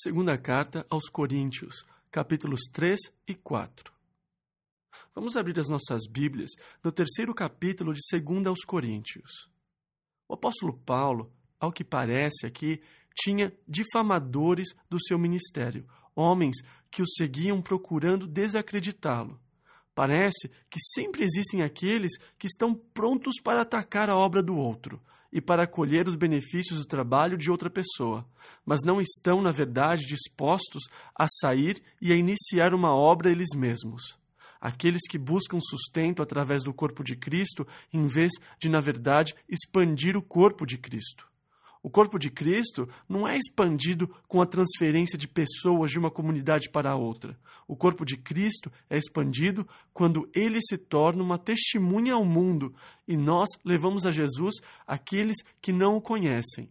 Segunda carta aos Coríntios, capítulos 3 e 4. Vamos abrir as nossas Bíblias no terceiro capítulo de 2 aos Coríntios. O apóstolo Paulo, ao que parece aqui, tinha difamadores do seu ministério, homens que o seguiam procurando desacreditá-lo. Parece que sempre existem aqueles que estão prontos para atacar a obra do outro e para colher os benefícios do trabalho de outra pessoa, mas não estão, na verdade, dispostos a sair e a iniciar uma obra eles mesmos. Aqueles que buscam sustento através do corpo de Cristo, em vez de, na verdade, expandir o corpo de Cristo. O corpo de Cristo não é expandido com a transferência de pessoas de uma comunidade para outra. O corpo de Cristo é expandido quando ele se torna uma testemunha ao mundo e nós levamos a Jesus aqueles que não o conhecem.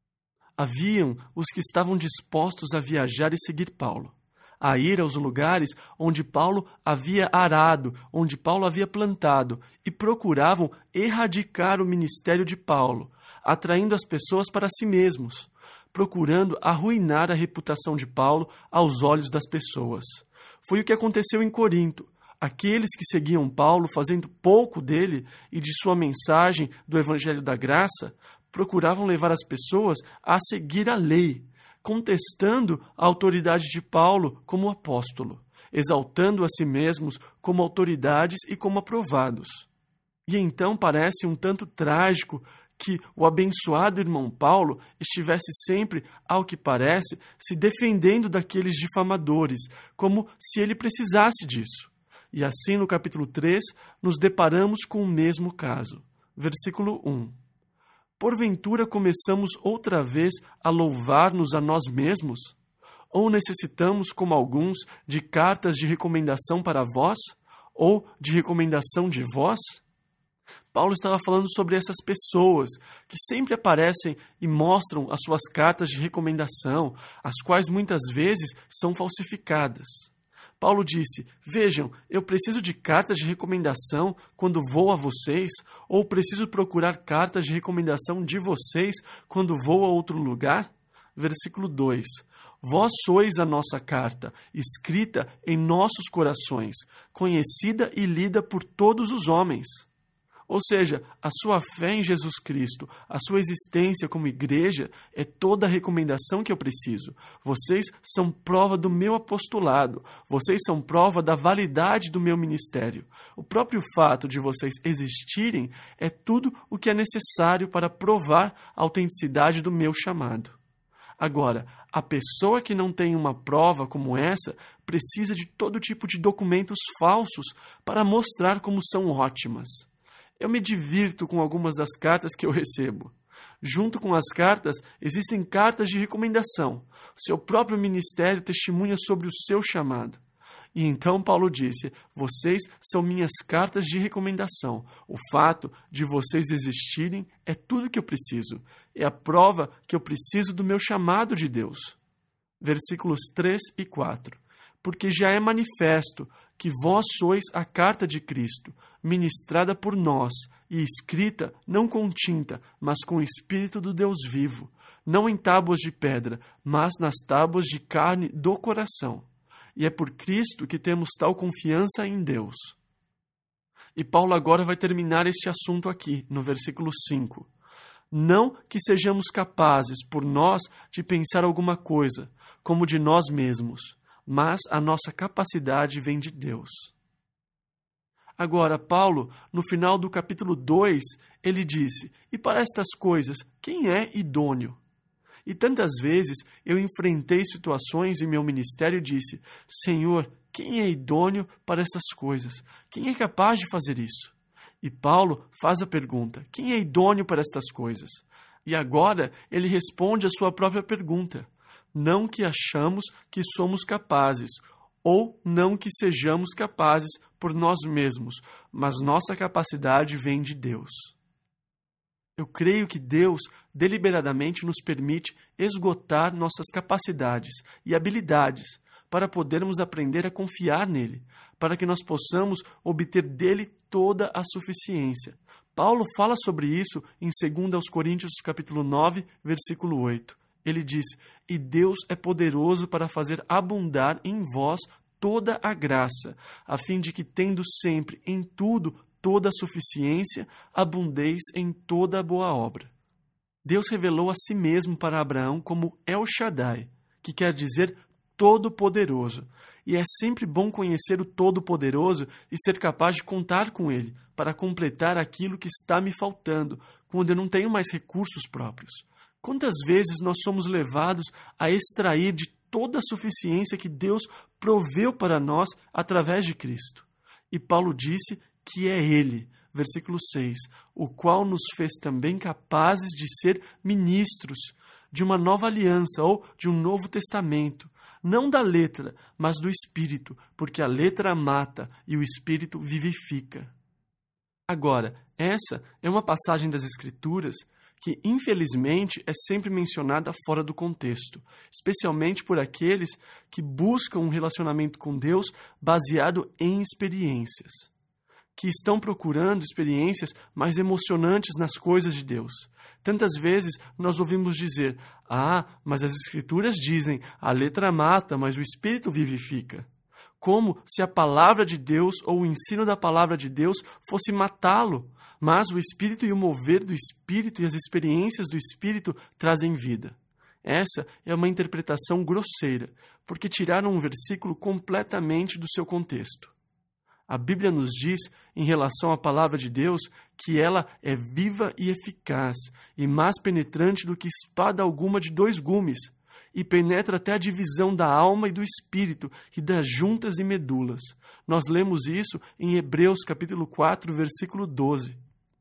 Haviam os que estavam dispostos a viajar e seguir Paulo, a ir aos lugares onde Paulo havia arado, onde Paulo havia plantado, e procuravam erradicar o ministério de Paulo, atraindo as pessoas para si mesmos, procurando arruinar a reputação de Paulo aos olhos das pessoas. Foi o que aconteceu em Corinto. Aqueles que seguiam Paulo, fazendo pouco dele e de sua mensagem do Evangelho da Graça, procuravam levar as pessoas a seguir a lei, contestando a autoridade de Paulo como apóstolo, exaltando a si mesmos como autoridades e como aprovados. E então parece um tanto trágico que o abençoado irmão Paulo estivesse sempre, ao que parece, se defendendo daqueles difamadores, como se ele precisasse disso. E assim, no capítulo 3, nos deparamos com o mesmo caso. Versículo 1. Porventura começamos outra vez a louvar-nos a nós mesmos? Ou necessitamos, como alguns, de cartas de recomendação para vós? Ou de recomendação de vós? Paulo estava falando sobre essas pessoas que sempre aparecem e mostram as suas cartas de recomendação, as quais muitas vezes são falsificadas. Paulo disse: vejam, eu preciso de cartas de recomendação quando vou a vocês, ou preciso procurar cartas de recomendação de vocês quando vou a outro lugar? Versículo 2. Vós sois a nossa carta, escrita em nossos corações, conhecida e lida por todos os homens. Ou seja, a sua fé em Jesus Cristo, a sua existência como igreja, é toda a recomendação que eu preciso. Vocês são prova do meu apostolado. Vocês são prova da validade do meu ministério. O próprio fato de vocês existirem é tudo o que é necessário para provar a autenticidade do meu chamado. Agora, a pessoa que não tem uma prova como essa precisa de todo tipo de documentos falsos para mostrar como são ótimas. Eu me divirto com algumas das cartas que eu recebo. Junto com as cartas, existem cartas de recomendação. Seu próprio ministério testemunha sobre o seu chamado. E então Paulo disse: vocês são minhas cartas de recomendação. O fato de vocês existirem é tudo que eu preciso. É a prova que eu preciso do meu chamado de Deus. Versículos 3 e 4. Porque já é manifesto que vós sois a carta de Cristo, ministrada por nós e escrita não com tinta, mas com o Espírito do Deus vivo, não em tábuas de pedra, mas nas tábuas de carne do coração. E é por Cristo que temos tal confiança em Deus. E Paulo agora vai terminar este assunto aqui, no versículo 5. Não que sejamos capazes, por nós, de pensar alguma coisa, como de nós mesmos, mas a nossa capacidade vem de Deus. Agora, Paulo, no final do capítulo 2, ele disse: e para estas coisas, quem é idôneo? E tantas vezes eu enfrentei situações em meu ministério e disse: Senhor, quem é idôneo para essas coisas? Quem é capaz de fazer isso? E Paulo faz a pergunta: quem é idôneo para estas coisas? E agora ele responde a sua própria pergunta: não que achamos que somos capazes, ou não que sejamos capazes por nós mesmos, mas nossa capacidade vem de Deus. Eu creio que Deus deliberadamente nos permite esgotar nossas capacidades e habilidades para podermos aprender a confiar nele, para que nós possamos obter dele toda a suficiência. Paulo fala sobre isso em 2 Coríntios capítulo 9, versículo 8. ele diz: "E Deus é poderoso para fazer abundar em vós toda a graça, a fim de que, tendo sempre em tudo toda a suficiência, abundeis em toda a boa obra." Deus revelou a si mesmo para Abraão como El Shaddai, que quer dizer Todo-Poderoso. E é sempre bom conhecer o Todo-Poderoso e ser capaz de contar com Ele para completar aquilo que está me faltando, quando eu não tenho mais recursos próprios. Quantas vezes nós somos levados a extrair de toda a suficiência que Deus proveu para nós através de Cristo? E Paulo disse que é Ele, versículo 6, o qual nos fez também capazes de ser ministros de uma nova aliança ou de um novo testamento, não da letra, mas do Espírito, porque a letra mata e o Espírito vivifica. Agora, essa é uma passagem das Escrituras que, infelizmente, é sempre mencionada fora do contexto, especialmente por aqueles que buscam um relacionamento com Deus baseado em experiências, que estão procurando experiências mais emocionantes nas coisas de Deus. Tantas vezes nós ouvimos dizer: mas as Escrituras dizem, a letra mata, mas o Espírito vivifica. Como se a palavra de Deus ou o ensino da palavra de Deus fosse matá-lo, mas o Espírito e o mover do Espírito e as experiências do Espírito trazem vida. Essa é uma interpretação grosseira, porque tiraram um versículo completamente do seu contexto. A Bíblia nos diz, em relação à palavra de Deus, que ela é viva e eficaz, e mais penetrante do que espada alguma de 2 gumes, e penetra até a divisão da alma e do espírito, e das juntas e medulas. Nós lemos isso em Hebreus capítulo 4, versículo 12.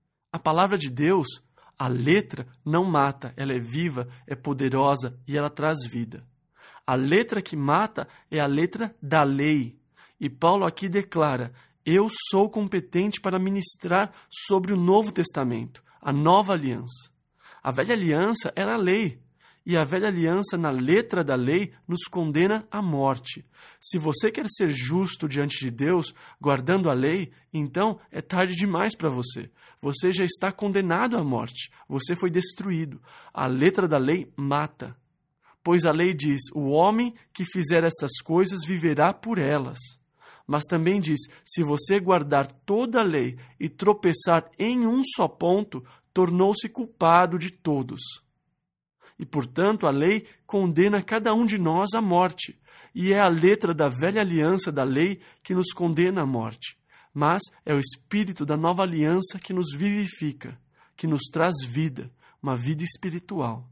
A palavra de Deus, a letra, não mata, ela é viva, é poderosa e ela traz vida. A letra que mata é a letra da lei. E Paulo aqui declara: eu sou competente para ministrar sobre o Novo Testamento, a nova aliança. A velha aliança era a lei, e a velha aliança na letra da lei nos condena à morte. Se você quer ser justo diante de Deus, guardando a lei, então é tarde demais para você. Você já está condenado à morte, você foi destruído. A letra da lei mata. Pois a lei diz: o homem que fizer essas coisas viverá por elas. Mas também diz: se você guardar toda a lei e tropeçar em um só ponto, tornou-se culpado de todos. E, portanto, a lei condena cada um de nós à morte. E é a letra da velha aliança da lei que nos condena à morte. Mas é o Espírito da nova aliança que nos vivifica, que nos traz vida, uma vida espiritual.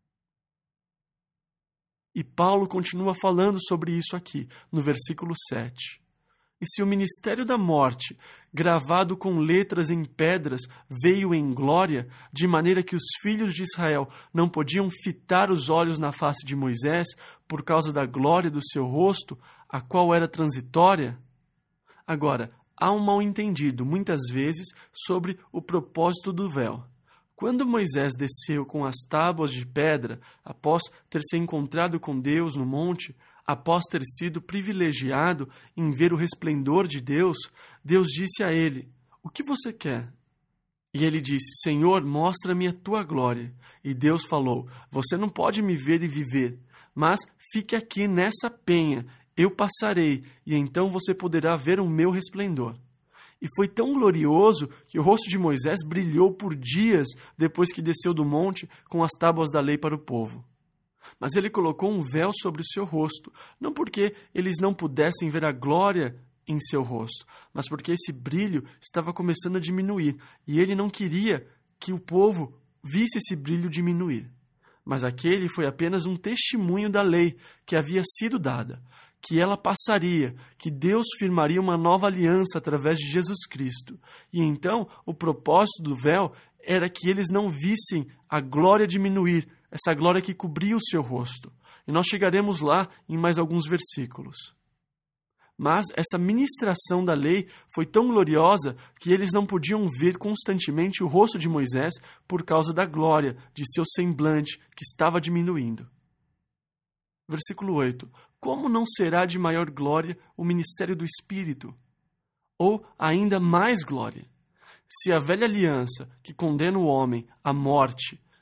E Paulo continua falando sobre isso aqui, no versículo 7. E se o ministério da morte, gravado com letras em pedras, veio em glória, de maneira que os filhos de Israel não podiam fitar os olhos na face de Moisés por causa da glória do seu rosto, a qual era transitória? Agora, há um mal-entendido, muitas vezes, sobre o propósito do véu. Quando Moisés desceu com as tábuas de pedra, após ter se encontrado com Deus no monte, após ter sido privilegiado em ver o resplendor de Deus, Deus disse a ele: o que você quer? E ele disse: Senhor, mostra-me a tua glória. E Deus falou: você não pode me ver e viver, mas fique aqui nessa penha, eu passarei, e então você poderá ver o meu resplendor. E foi tão glorioso que o rosto de Moisés brilhou por dias depois que desceu do monte com as tábuas da lei para o povo. Mas ele colocou um véu sobre o seu rosto, não porque eles não pudessem ver a glória em seu rosto, mas porque esse brilho estava começando a diminuir, e ele não queria que o povo visse esse brilho diminuir. Mas aquele foi apenas um testemunho da lei que havia sido dada, que ela passaria, que Deus firmaria uma nova aliança através de Jesus Cristo. E então, o propósito do véu era que eles não vissem a glória diminuir, essa glória que cobria o seu rosto. E nós chegaremos lá em mais alguns versículos. Mas essa ministração da lei foi tão gloriosa que eles não podiam ver constantemente o rosto de Moisés por causa da glória de seu semblante que estava diminuindo. Versículo 8. Como não será de maior glória o ministério do Espírito? Ou ainda mais glória? Se a velha aliança que condena o homem à morte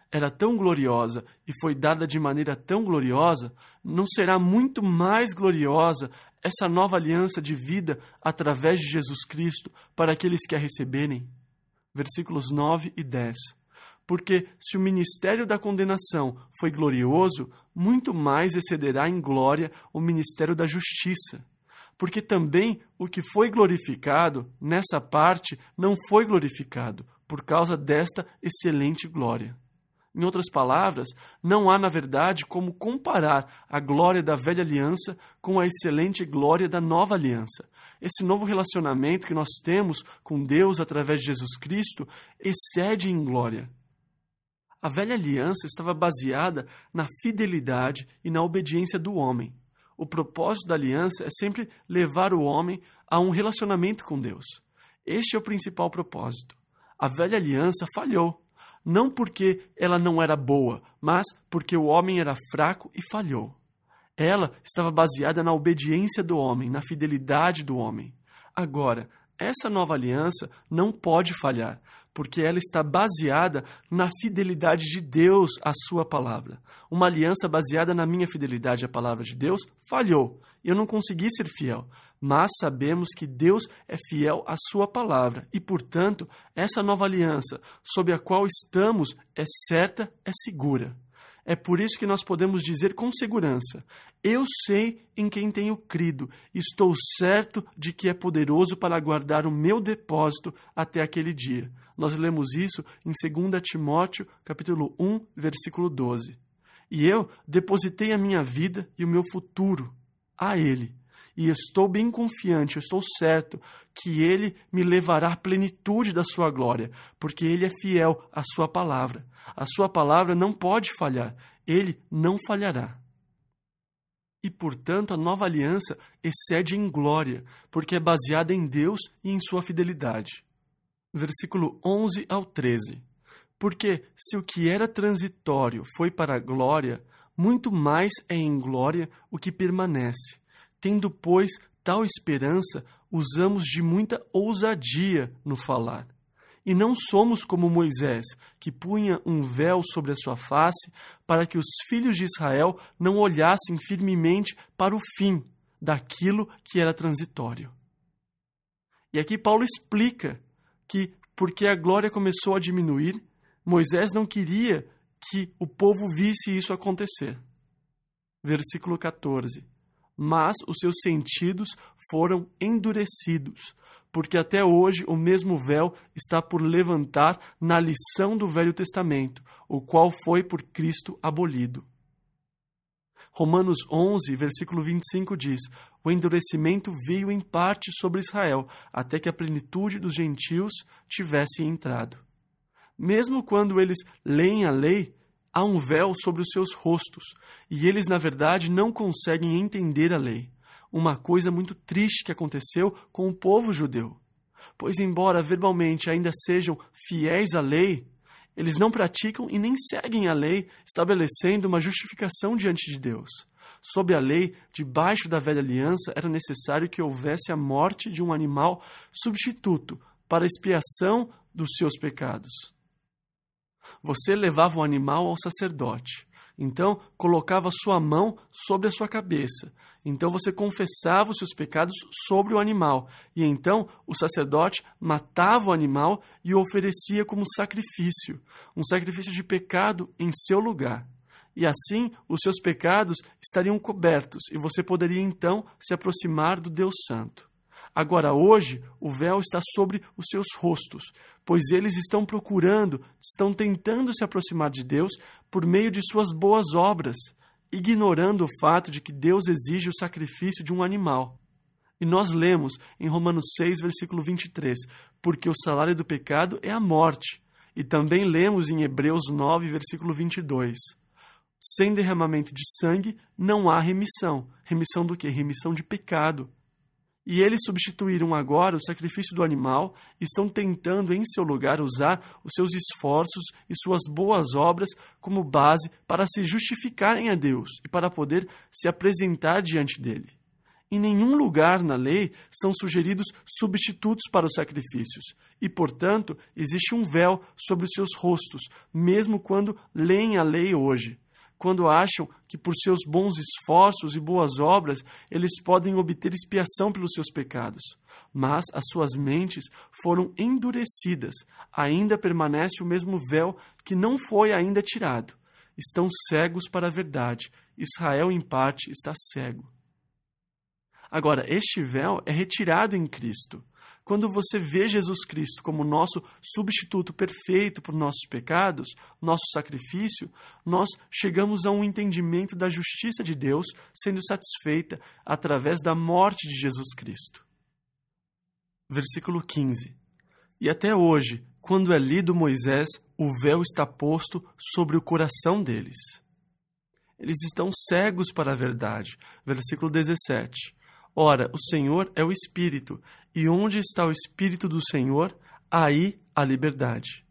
era tão gloriosa e foi dada de maneira tão gloriosa, não será muito mais gloriosa essa nova aliança de vida através de Jesus Cristo para aqueles que a receberem? Versículos 9 e 10. Porque se o ministério da condenação foi glorioso, muito mais excederá em glória o ministério da justiça. Porque também o que foi glorificado, nessa parte, não foi glorificado, por causa desta excelente glória. Em outras palavras, não há, na verdade, como comparar a glória da velha aliança com a excelente glória da nova aliança. Esse novo relacionamento que nós temos com Deus através de Jesus Cristo excede em glória. A velha aliança estava baseada na fidelidade e na obediência do homem. O propósito da aliança é sempre levar o homem a um relacionamento com Deus. Este é o principal propósito. A velha aliança falhou, não porque ela não era boa, mas porque o homem era fraco e falhou. Ela estava baseada na obediência do homem, na fidelidade do homem. Agora, essa nova aliança não pode falhar, porque ela está baseada na fidelidade de Deus à sua palavra. Uma aliança baseada na minha fidelidade à palavra de Deus falhou. Eu não consegui ser fiel, mas sabemos que Deus é fiel à sua palavra e, portanto, essa nova aliança sob a qual estamos é certa, é segura. É por isso que nós podemos dizer com segurança: eu sei em quem tenho crido, estou certo de que é poderoso para guardar o meu depósito até aquele dia. Nós lemos isso em 2 Timóteo, capítulo 1, versículo 12. E eu depositei a minha vida e o meu futuro a Ele. E estou bem confiante, eu estou certo que Ele me levará à plenitude da sua glória, porque Ele é fiel à sua palavra. A sua palavra não pode falhar, Ele não falhará. E, portanto, a nova aliança excede em glória, porque é baseada em Deus e em sua fidelidade. Versículo 11 ao 13. Porque se o que era transitório foi para a glória, muito mais é em glória o que permanece. Tendo, pois, tal esperança, usamos de muita ousadia no falar. E não somos como Moisés, que punha um véu sobre a sua face, para que os filhos de Israel não olhassem firmemente para o fim daquilo que era transitório. E aqui Paulo explica que, porque a glória começou a diminuir, Moisés não queria que o povo visse isso acontecer. Versículo 14. Mas os seus sentidos foram endurecidos, porque até hoje o mesmo véu está por levantar na lição do Velho Testamento, o qual foi por Cristo abolido. Romanos 11, versículo 25 diz: o endurecimento veio em parte sobre Israel, até que a plenitude dos gentios tivesse entrado. Mesmo quando eles leem a lei, há um véu sobre os seus rostos, e eles, na verdade, não conseguem entender a lei. Uma coisa muito triste que aconteceu com o povo judeu. Pois, embora verbalmente ainda sejam fiéis à lei, eles não praticam e nem seguem a lei, estabelecendo uma justificação diante de Deus. Sob a lei, debaixo da velha aliança, era necessário que houvesse a morte de um animal substituto para a expiação dos seus pecados. Você levava o animal ao sacerdote. Então, colocava sua mão sobre a sua cabeça. Então, você confessava os seus pecados sobre o animal. E então, o sacerdote matava o animal e o oferecia como sacrifício. Um sacrifício de pecado em seu lugar. E assim, os seus pecados estariam cobertos. E você poderia, então, se aproximar do Deus Santo. Agora, hoje, o véu está sobre os seus rostos, pois eles estão tentando se aproximar de Deus por meio de suas boas obras, ignorando o fato de que Deus exige o sacrifício de um animal. E nós lemos em Romanos 6, versículo 23, porque o salário do pecado é a morte. E também lemos em Hebreus 9, versículo 22, sem derramamento de sangue não há remissão. Remissão do quê? Remissão de pecado. E eles substituíram agora o sacrifício do animal e estão tentando, em seu lugar, usar os seus esforços e suas boas obras como base para se justificarem a Deus e para poder se apresentar diante dele. Em nenhum lugar na lei são sugeridos substitutos para os sacrifícios, e, portanto, existe um véu sobre os seus rostos, mesmo quando leem a lei hoje, quando acham que por seus bons esforços e boas obras eles podem obter expiação pelos seus pecados. Mas as suas mentes foram endurecidas, ainda permanece o mesmo véu que não foi ainda tirado. Estão cegos para a verdade. Israel, em parte, está cego. Agora, este véu é retirado em Cristo. Quando você vê Jesus Cristo como nosso substituto perfeito por nossos pecados, nosso sacrifício, nós chegamos a um entendimento da justiça de Deus sendo satisfeita através da morte de Jesus Cristo. Versículo 15. E até hoje, quando é lido Moisés, o véu está posto sobre o coração deles. Eles estão cegos para a verdade. Versículo 17. Ora, o Senhor é o Espírito, e onde está o Espírito do Senhor, aí a liberdade.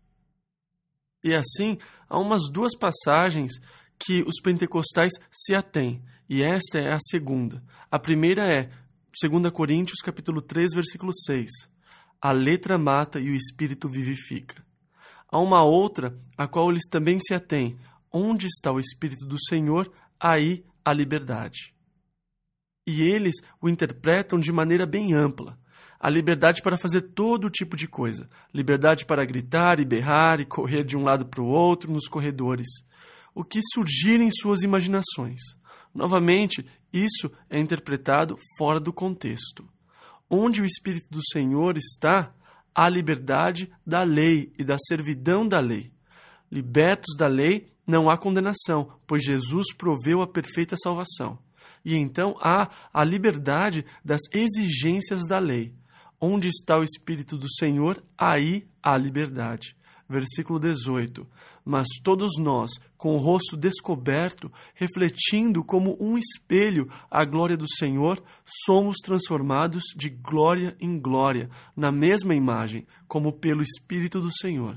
E assim, há umas duas passagens que os pentecostais se atêm, e esta é a segunda. A primeira é 2 Coríntios, capítulo 3, versículo 6. A letra mata e o Espírito vivifica. Há uma outra, a qual eles também se atêm. Onde está o Espírito do Senhor, aí a liberdade. E eles o interpretam de maneira bem ampla. A liberdade para fazer todo tipo de coisa. Liberdade para gritar e berrar e correr de um lado para o outro nos corredores. O que surgir em suas imaginações. Novamente, isso é interpretado fora do contexto. Onde o Espírito do Senhor está, há liberdade da lei e da servidão da lei. Libertos da lei, não há condenação, pois Jesus proveu a perfeita salvação. E então há a liberdade das exigências da lei. Onde está o Espírito do Senhor, aí há liberdade. Versículo 18. Mas todos nós, com o rosto descoberto, refletindo como um espelho a glória do Senhor, somos transformados de glória em glória, na mesma imagem, como pelo Espírito do Senhor.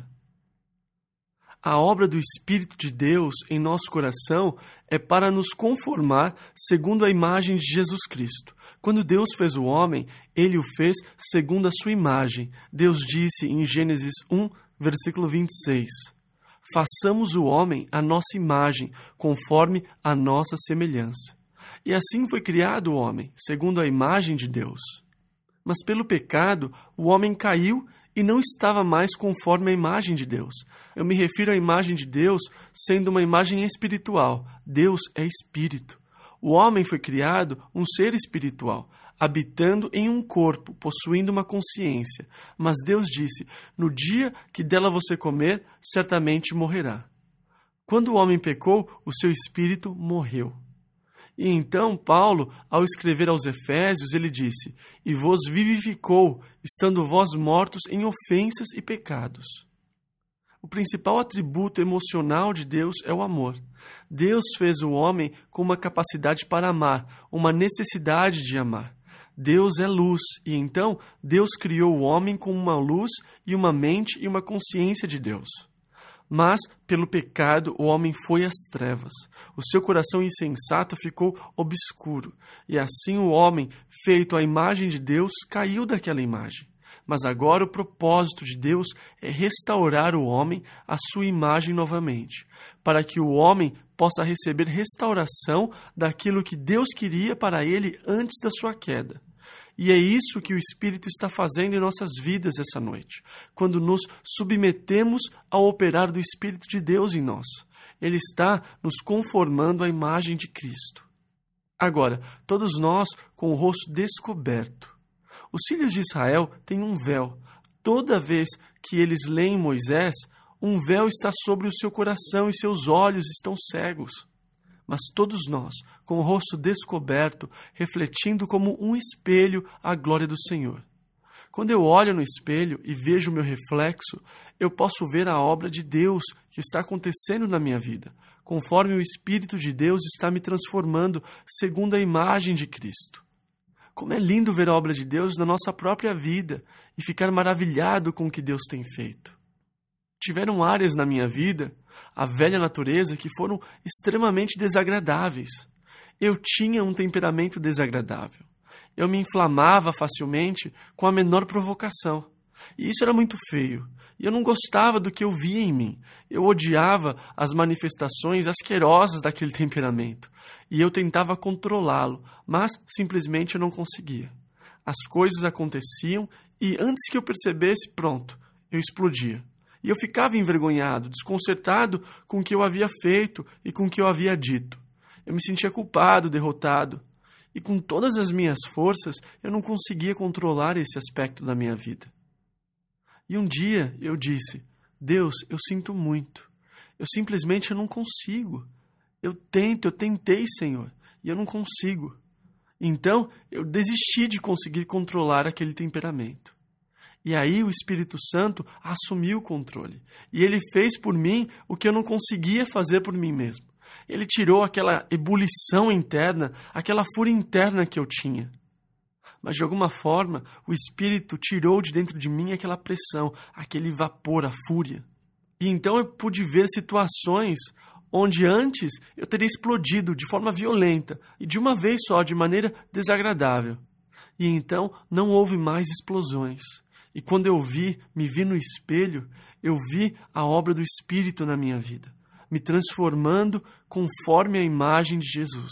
A obra do Espírito de Deus em nosso coração é para nos conformar segundo a imagem de Jesus Cristo. Quando Deus fez o homem, Ele o fez segundo a sua imagem. Deus disse em Gênesis 1, versículo 26, façamos o homem à nossa imagem, conforme a nossa semelhança. E assim foi criado o homem, segundo a imagem de Deus. Mas pelo pecado, o homem caiu e não estava mais conforme a imagem de Deus. Eu me refiro à imagem de Deus sendo uma imagem espiritual. Deus é espírito. O homem foi criado um ser espiritual, habitando em um corpo, possuindo uma consciência. Mas Deus disse, no dia que dela você comer, certamente morrerá. Quando o homem pecou, o seu espírito morreu. E então Paulo, ao escrever aos Efésios, ele disse, e vos vivificou, estando vós mortos em ofensas e pecados. O principal atributo emocional de Deus é o amor. Deus fez o homem com uma capacidade para amar, uma necessidade de amar. Deus é luz, e então Deus criou o homem com uma luz e uma mente e uma consciência de Deus. Mas, pelo pecado, o homem foi às trevas. O seu coração insensato ficou obscuro. E assim o homem, feito à imagem de Deus, caiu daquela imagem. Mas agora o propósito de Deus é restaurar o homem à sua imagem novamente, para que o homem possa receber restauração daquilo que Deus queria para ele antes da sua queda. E é isso que o Espírito está fazendo em nossas vidas essa noite, quando nos submetemos ao operar do Espírito de Deus em nós. Ele está nos conformando à imagem de Cristo. Agora, todos nós com o rosto descoberto. Os filhos de Israel têm um véu. Toda vez que eles leem Moisés, um véu está sobre o seu coração e seus olhos estão cegos. Mas todos nós, com o rosto descoberto, refletindo como um espelho a glória do Senhor. Quando eu olho no espelho e vejo o meu reflexo, eu posso ver a obra de Deus que está acontecendo na minha vida, conforme o Espírito de Deus está me transformando segundo a imagem de Cristo. Como é lindo ver a obra de Deus na nossa própria vida e ficar maravilhado com o que Deus tem feito. Tiveram áreas na minha vida, a velha natureza, que foram extremamente desagradáveis. Eu tinha um temperamento desagradável. Eu me inflamava facilmente com a menor provocação. E isso era muito feio. E eu não gostava do que eu via em mim. Eu odiava as manifestações asquerosas daquele temperamento. E eu tentava controlá-lo, mas simplesmente eu não conseguia. As coisas aconteciam e antes que eu percebesse, pronto, eu explodia. E eu ficava envergonhado, desconcertado com o que eu havia feito e com o que eu havia dito. Eu me sentia culpado, derrotado. E com todas as minhas forças, eu não conseguia controlar esse aspecto da minha vida. E um dia eu disse, Deus, eu sinto muito. Eu simplesmente não consigo. Eu tentei, Senhor, e eu não consigo. Então, eu desisti de conseguir controlar aquele temperamento. E aí o Espírito Santo assumiu o controle. E ele fez por mim o que eu não conseguia fazer por mim mesmo. Ele tirou aquela ebulição interna, aquela fúria interna que eu tinha. Mas de alguma forma, o Espírito tirou de dentro de mim aquela pressão, aquele vapor, a fúria. E então eu pude ver situações onde antes eu teria explodido de forma violenta e de uma vez só, de maneira desagradável. E então não houve mais explosões. E quando eu me vi no espelho, eu vi a obra do Espírito na minha vida, me transformando conforme a imagem de Jesus.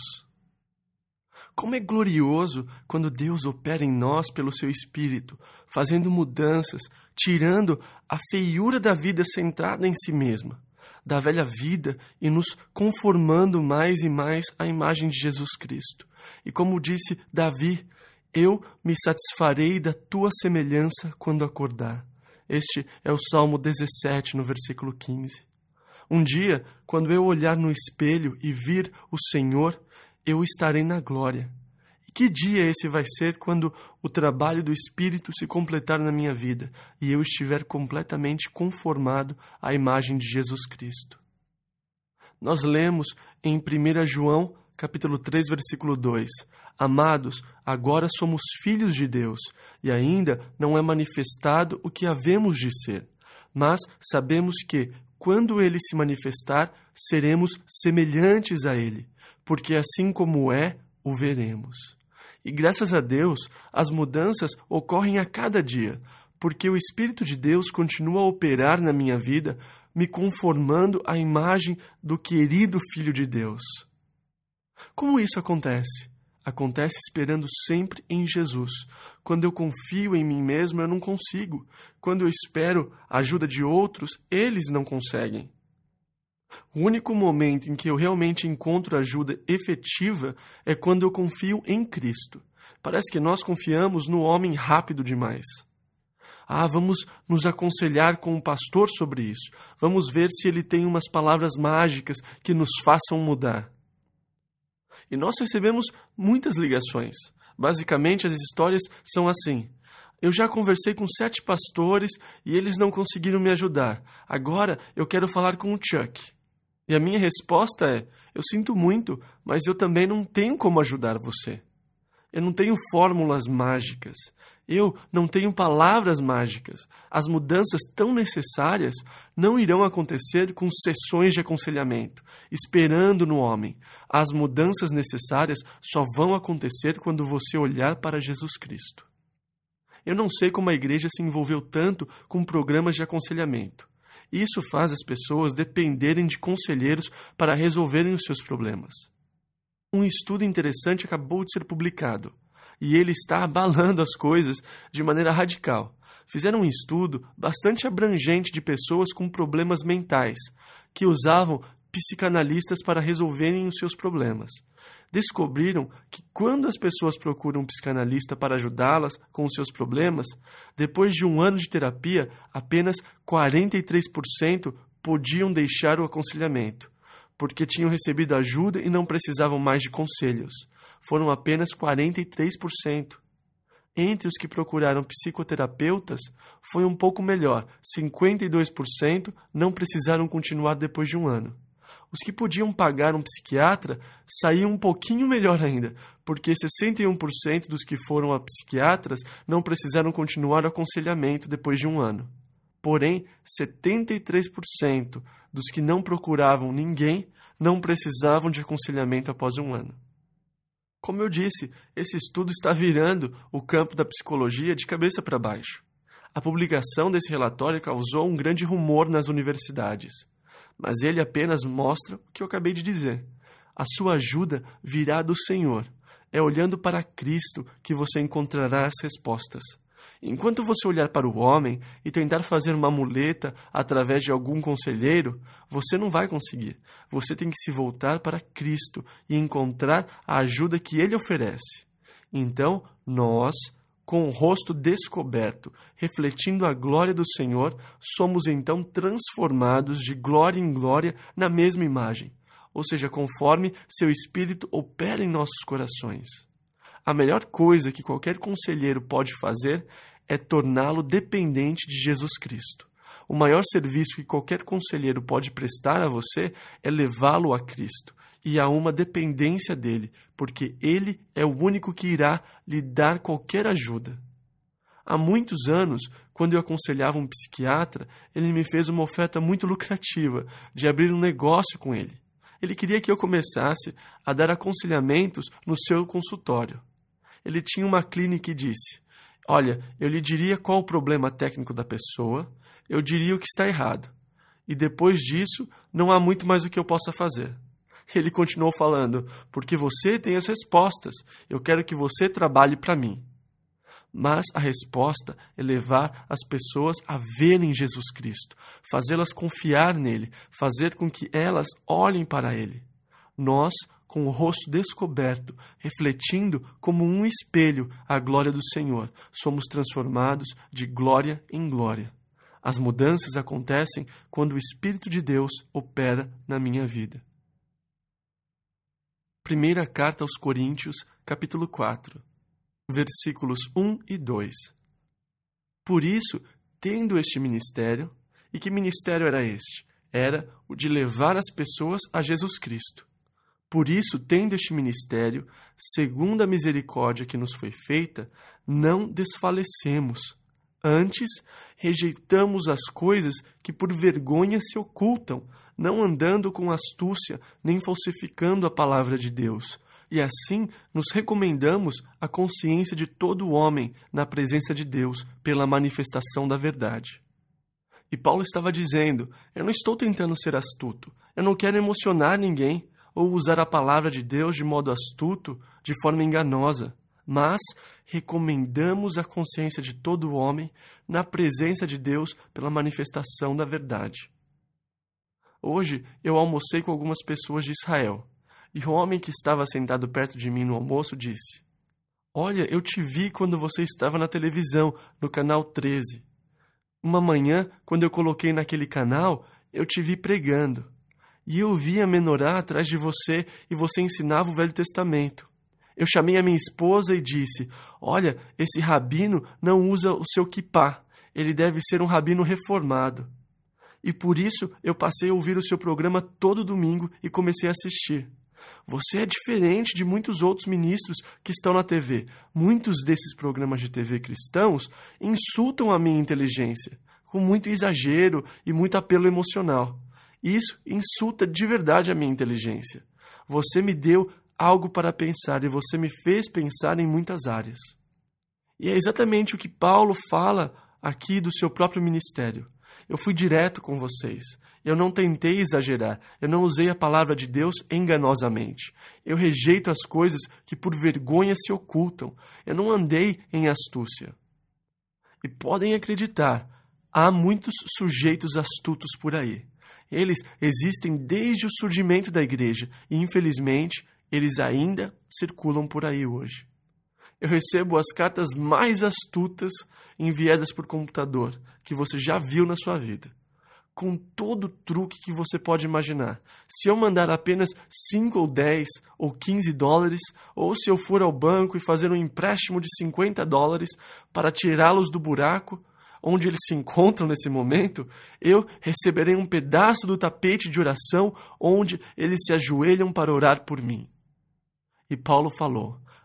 Como é glorioso quando Deus opera em nós pelo seu Espírito, fazendo mudanças, tirando a feiura da vida centrada em si mesma, da velha vida e nos conformando mais e mais à imagem de Jesus Cristo. E como disse Davi, eu me satisfarei da tua semelhança quando acordar. Este é o Salmo 17, no versículo 15. Um dia, quando eu olhar no espelho e vir o Senhor, eu estarei na glória. E que dia esse vai ser quando o trabalho do Espírito se completar na minha vida e eu estiver completamente conformado à imagem de Jesus Cristo? Nós lemos em 1 João, capítulo 3, versículo 2, Amados, agora somos filhos de Deus, e ainda não é manifestado o que havemos de ser. Mas sabemos que, quando Ele se manifestar, seremos semelhantes a Ele, porque assim como é, o veremos. E graças a Deus, as mudanças ocorrem a cada dia, porque o Espírito de Deus continua a operar na minha vida, me conformando à imagem do querido Filho de Deus. Como isso acontece? Acontece esperando sempre em Jesus. Quando eu confio em mim mesmo, eu não consigo. Quando eu espero a ajuda de outros, eles não conseguem. O único momento em que eu realmente encontro ajuda efetiva é quando eu confio em Cristo. Parece que nós confiamos no homem rápido demais. Vamos nos aconselhar com o pastor sobre isso. Vamos ver se ele tem umas palavras mágicas que nos façam mudar. E nós recebemos muitas ligações. Basicamente, as histórias são assim. Eu já conversei com 7 pastores e eles não conseguiram me ajudar. Agora eu quero falar com o Chuck. E a minha resposta é, eu sinto muito, mas eu também não tenho como ajudar você. Eu não tenho fórmulas mágicas. Eu não tenho palavras mágicas. As mudanças tão necessárias não irão acontecer com sessões de aconselhamento, esperando no homem. As mudanças necessárias só vão acontecer quando você olhar para Jesus Cristo. Eu não sei como a igreja se envolveu tanto com programas de aconselhamento. Isso faz as pessoas dependerem de conselheiros para resolverem os seus problemas. Um estudo interessante acabou de ser publicado. E ele está abalando as coisas de maneira radical. Fizeram um estudo bastante abrangente de pessoas com problemas mentais, que usavam psicanalistas para resolverem os seus problemas. Descobriram que quando as pessoas procuram um psicanalista para ajudá-las com os seus problemas, depois de 1 ano de terapia, apenas 43% podiam deixar o aconselhamento, porque tinham recebido ajuda e não precisavam mais de conselhos. Foram apenas 43%. Entre os que procuraram psicoterapeutas, foi um pouco melhor. 52% não precisaram continuar depois de 1 ano. Os que podiam pagar um psiquiatra saíam um pouquinho melhor ainda, porque 61% dos que foram a psiquiatras não precisaram continuar o aconselhamento depois de 1 ano. Porém, 73% dos que não procuravam ninguém não precisavam de aconselhamento após 1 ano. Como eu disse, esse estudo está virando o campo da psicologia de cabeça para baixo. A publicação desse relatório causou um grande rumor nas universidades, mas ele apenas mostra o que eu acabei de dizer. A sua ajuda virá do Senhor. É olhando para Cristo que você encontrará as respostas. Enquanto você olhar para o homem e tentar fazer uma muleta através de algum conselheiro, você não vai conseguir. Você tem que se voltar para Cristo e encontrar a ajuda que Ele oferece. Então, nós, com o rosto descoberto, refletindo a glória do Senhor, somos então transformados de glória em glória na mesma imagem, ou seja, conforme seu Espírito opera em nossos corações. A melhor coisa que qualquer conselheiro pode fazer é torná-lo dependente de Jesus Cristo. O maior serviço que qualquer conselheiro pode prestar a você é levá-lo a Cristo e a uma dependência dele, porque ele é o único que irá lhe dar qualquer ajuda. Há muitos anos, quando eu aconselhava um psiquiatra, ele me fez uma oferta muito lucrativa de abrir um negócio com ele. Ele queria que eu começasse a dar aconselhamentos no seu consultório. Ele tinha uma clínica e disse: olha, eu lhe diria qual o problema técnico da pessoa, eu diria o que está errado. E depois disso, não há muito mais o que eu possa fazer. Ele continuou falando: porque você tem as respostas, eu quero que você trabalhe para mim. Mas a resposta é levar as pessoas a verem Jesus Cristo, fazê-las confiar nele, fazer com que elas olhem para ele. Nós, com o rosto descoberto, refletindo como um espelho a glória do Senhor, somos transformados de glória em glória. As mudanças acontecem quando o Espírito de Deus opera na minha vida. Primeira carta aos Coríntios, capítulo 4, versículos 1 e 2. Por isso, tendo este ministério, e que ministério era este? Era o de levar as pessoas a Jesus Cristo. Por isso, tendo este ministério, segundo a misericórdia que nos foi feita, não desfalecemos. Antes, rejeitamos as coisas que por vergonha se ocultam, não andando com astúcia, nem falsificando a palavra de Deus. E assim nos recomendamos à consciência de todo homem na presença de Deus pela manifestação da verdade. E Paulo estava dizendo: eu não estou tentando ser astuto, eu não quero emocionar ninguém ou usar a palavra de Deus de modo astuto, de forma enganosa, mas recomendamos a consciência de todo homem na presença de Deus pela manifestação da verdade. Hoje eu almocei com algumas pessoas de Israel, e o homem que estava sentado perto de mim no almoço disse: olha, eu te vi quando você estava na televisão, no canal 13. Uma manhã, quando eu coloquei naquele canal, eu te vi pregando. E eu vi a menorá atrás de você e você ensinava o Velho Testamento. Eu chamei a minha esposa e disse: olha, esse rabino não usa o seu quipá. Ele deve ser um rabino reformado. E por isso eu passei a ouvir o seu programa todo domingo e comecei a assistir. Você é diferente de muitos outros ministros que estão na TV. Muitos desses programas de TV cristãos insultam a minha inteligência, com muito exagero e muito apelo emocional. Isso insulta de verdade a minha inteligência. Você me deu algo para pensar e você me fez pensar em muitas áreas. E é exatamente o que Paulo fala aqui do seu próprio ministério. Eu fui direto com vocês. Eu não tentei exagerar. Eu não usei a palavra de Deus enganosamente. Eu rejeito as coisas que por vergonha se ocultam. Eu não andei em astúcia. E podem acreditar, há muitos sujeitos astutos por aí. Eles existem desde o surgimento da igreja e, infelizmente, eles ainda circulam por aí hoje. Eu recebo as cartas mais astutas enviadas por computador que você já viu na sua vida, com todo o truque que você pode imaginar. Se eu mandar apenas 5 ou 10 ou 15 dólares, ou se eu for ao banco e fazer um empréstimo de 50 dólares para tirá-los do buraco onde eles se encontram nesse momento, eu receberei um pedaço do tapete de oração onde eles se ajoelham para orar por mim. E Paulo falou: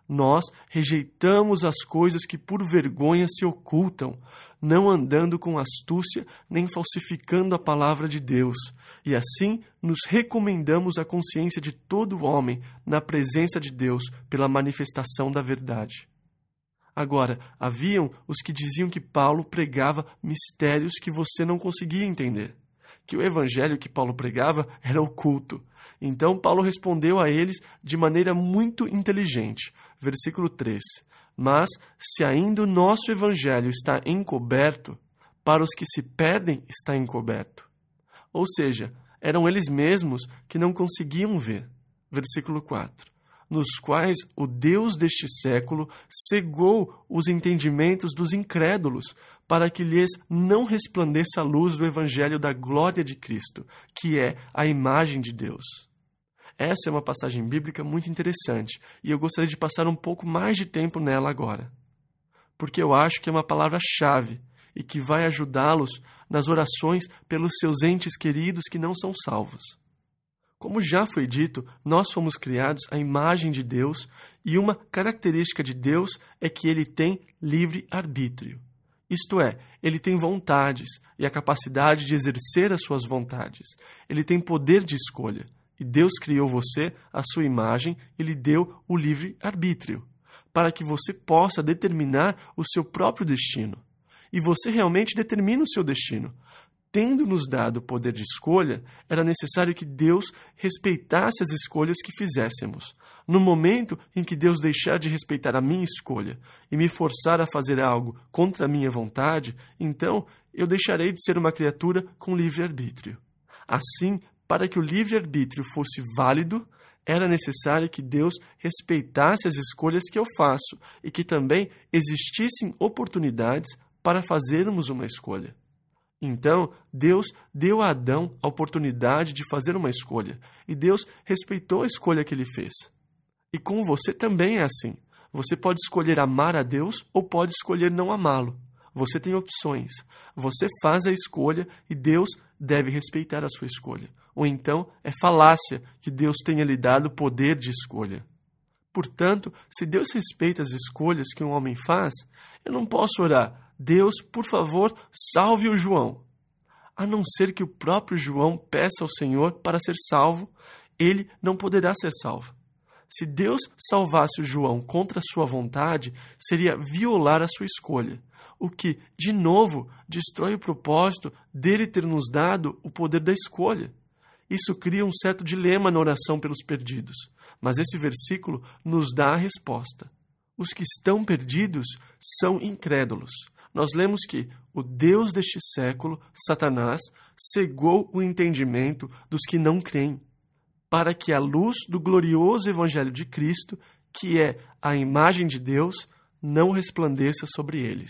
Nós rejeitamos as coisas que por vergonha se ocultam, não andando com astúcia nem falsificando a palavra de Deus, e assim nos recomendamos à consciência de todo homem na presença de Deus pela manifestação da verdade. Agora, haviam os que diziam que Paulo pregava mistérios que você não conseguia entender, que o evangelho que Paulo pregava era oculto. Então Paulo respondeu a eles de maneira muito inteligente. Versículo 3. Mas, se ainda o nosso evangelho está encoberto, para os que se perdem está encoberto. Ou seja, eram eles mesmos que não conseguiam ver. Versículo 4. Nos quais o Deus deste século cegou os entendimentos dos incrédulos, para que lhes não resplandeça a luz do evangelho da glória de Cristo, que é a imagem de Deus. Essa é uma passagem bíblica muito interessante, e eu gostaria de passar um pouco mais de tempo nela agora, porque eu acho que é uma palavra-chave e que vai ajudá-los nas orações pelos seus entes queridos que não são salvos. Como já foi dito, nós fomos criados à imagem de Deus, e uma característica de Deus é que ele tem livre-arbítrio. Isto é, ele tem vontades e a capacidade de exercer as suas vontades. Ele tem poder de escolha. E Deus criou você à sua imagem e lhe deu o livre-arbítrio, para que você possa determinar o seu próprio destino. E você realmente determina o seu destino. Tendo nos dado o poder de escolha, era necessário que Deus respeitasse as escolhas que fizéssemos. No momento em que Deus deixar de respeitar a minha escolha e me forçar a fazer algo contra a minha vontade, então eu deixarei de ser uma criatura com livre-arbítrio. Assim, para que o livre-arbítrio fosse válido, era necessário que Deus respeitasse as escolhas que eu faço e que também existissem oportunidades para fazermos uma escolha. Então, Deus deu a Adão a oportunidade de fazer uma escolha, e Deus respeitou a escolha que ele fez. E com você também é assim. Você pode escolher amar a Deus ou pode escolher não amá-lo. Você tem opções. Você faz a escolha e Deus deve respeitar a sua escolha. Ou então, é falácia que Deus tenha lhe dado poder de escolha. Portanto, se Deus respeita as escolhas que um homem faz, eu não posso orar: Deus, por favor, salve o João. A não ser que o próprio João peça ao Senhor para ser salvo, ele não poderá ser salvo. Se Deus salvasse o João contra a sua vontade, seria violar a sua escolha, o que, de novo, destrói o propósito dele ter nos dado o poder da escolha. Isso cria um certo dilema na oração pelos perdidos, mas esse versículo nos dá a resposta. Os que estão perdidos são incrédulos. Nós lemos que o Deus deste século, Satanás, cegou o entendimento dos que não creem, para que a luz do glorioso Evangelho de Cristo, que é a imagem de Deus, não resplandeça sobre eles.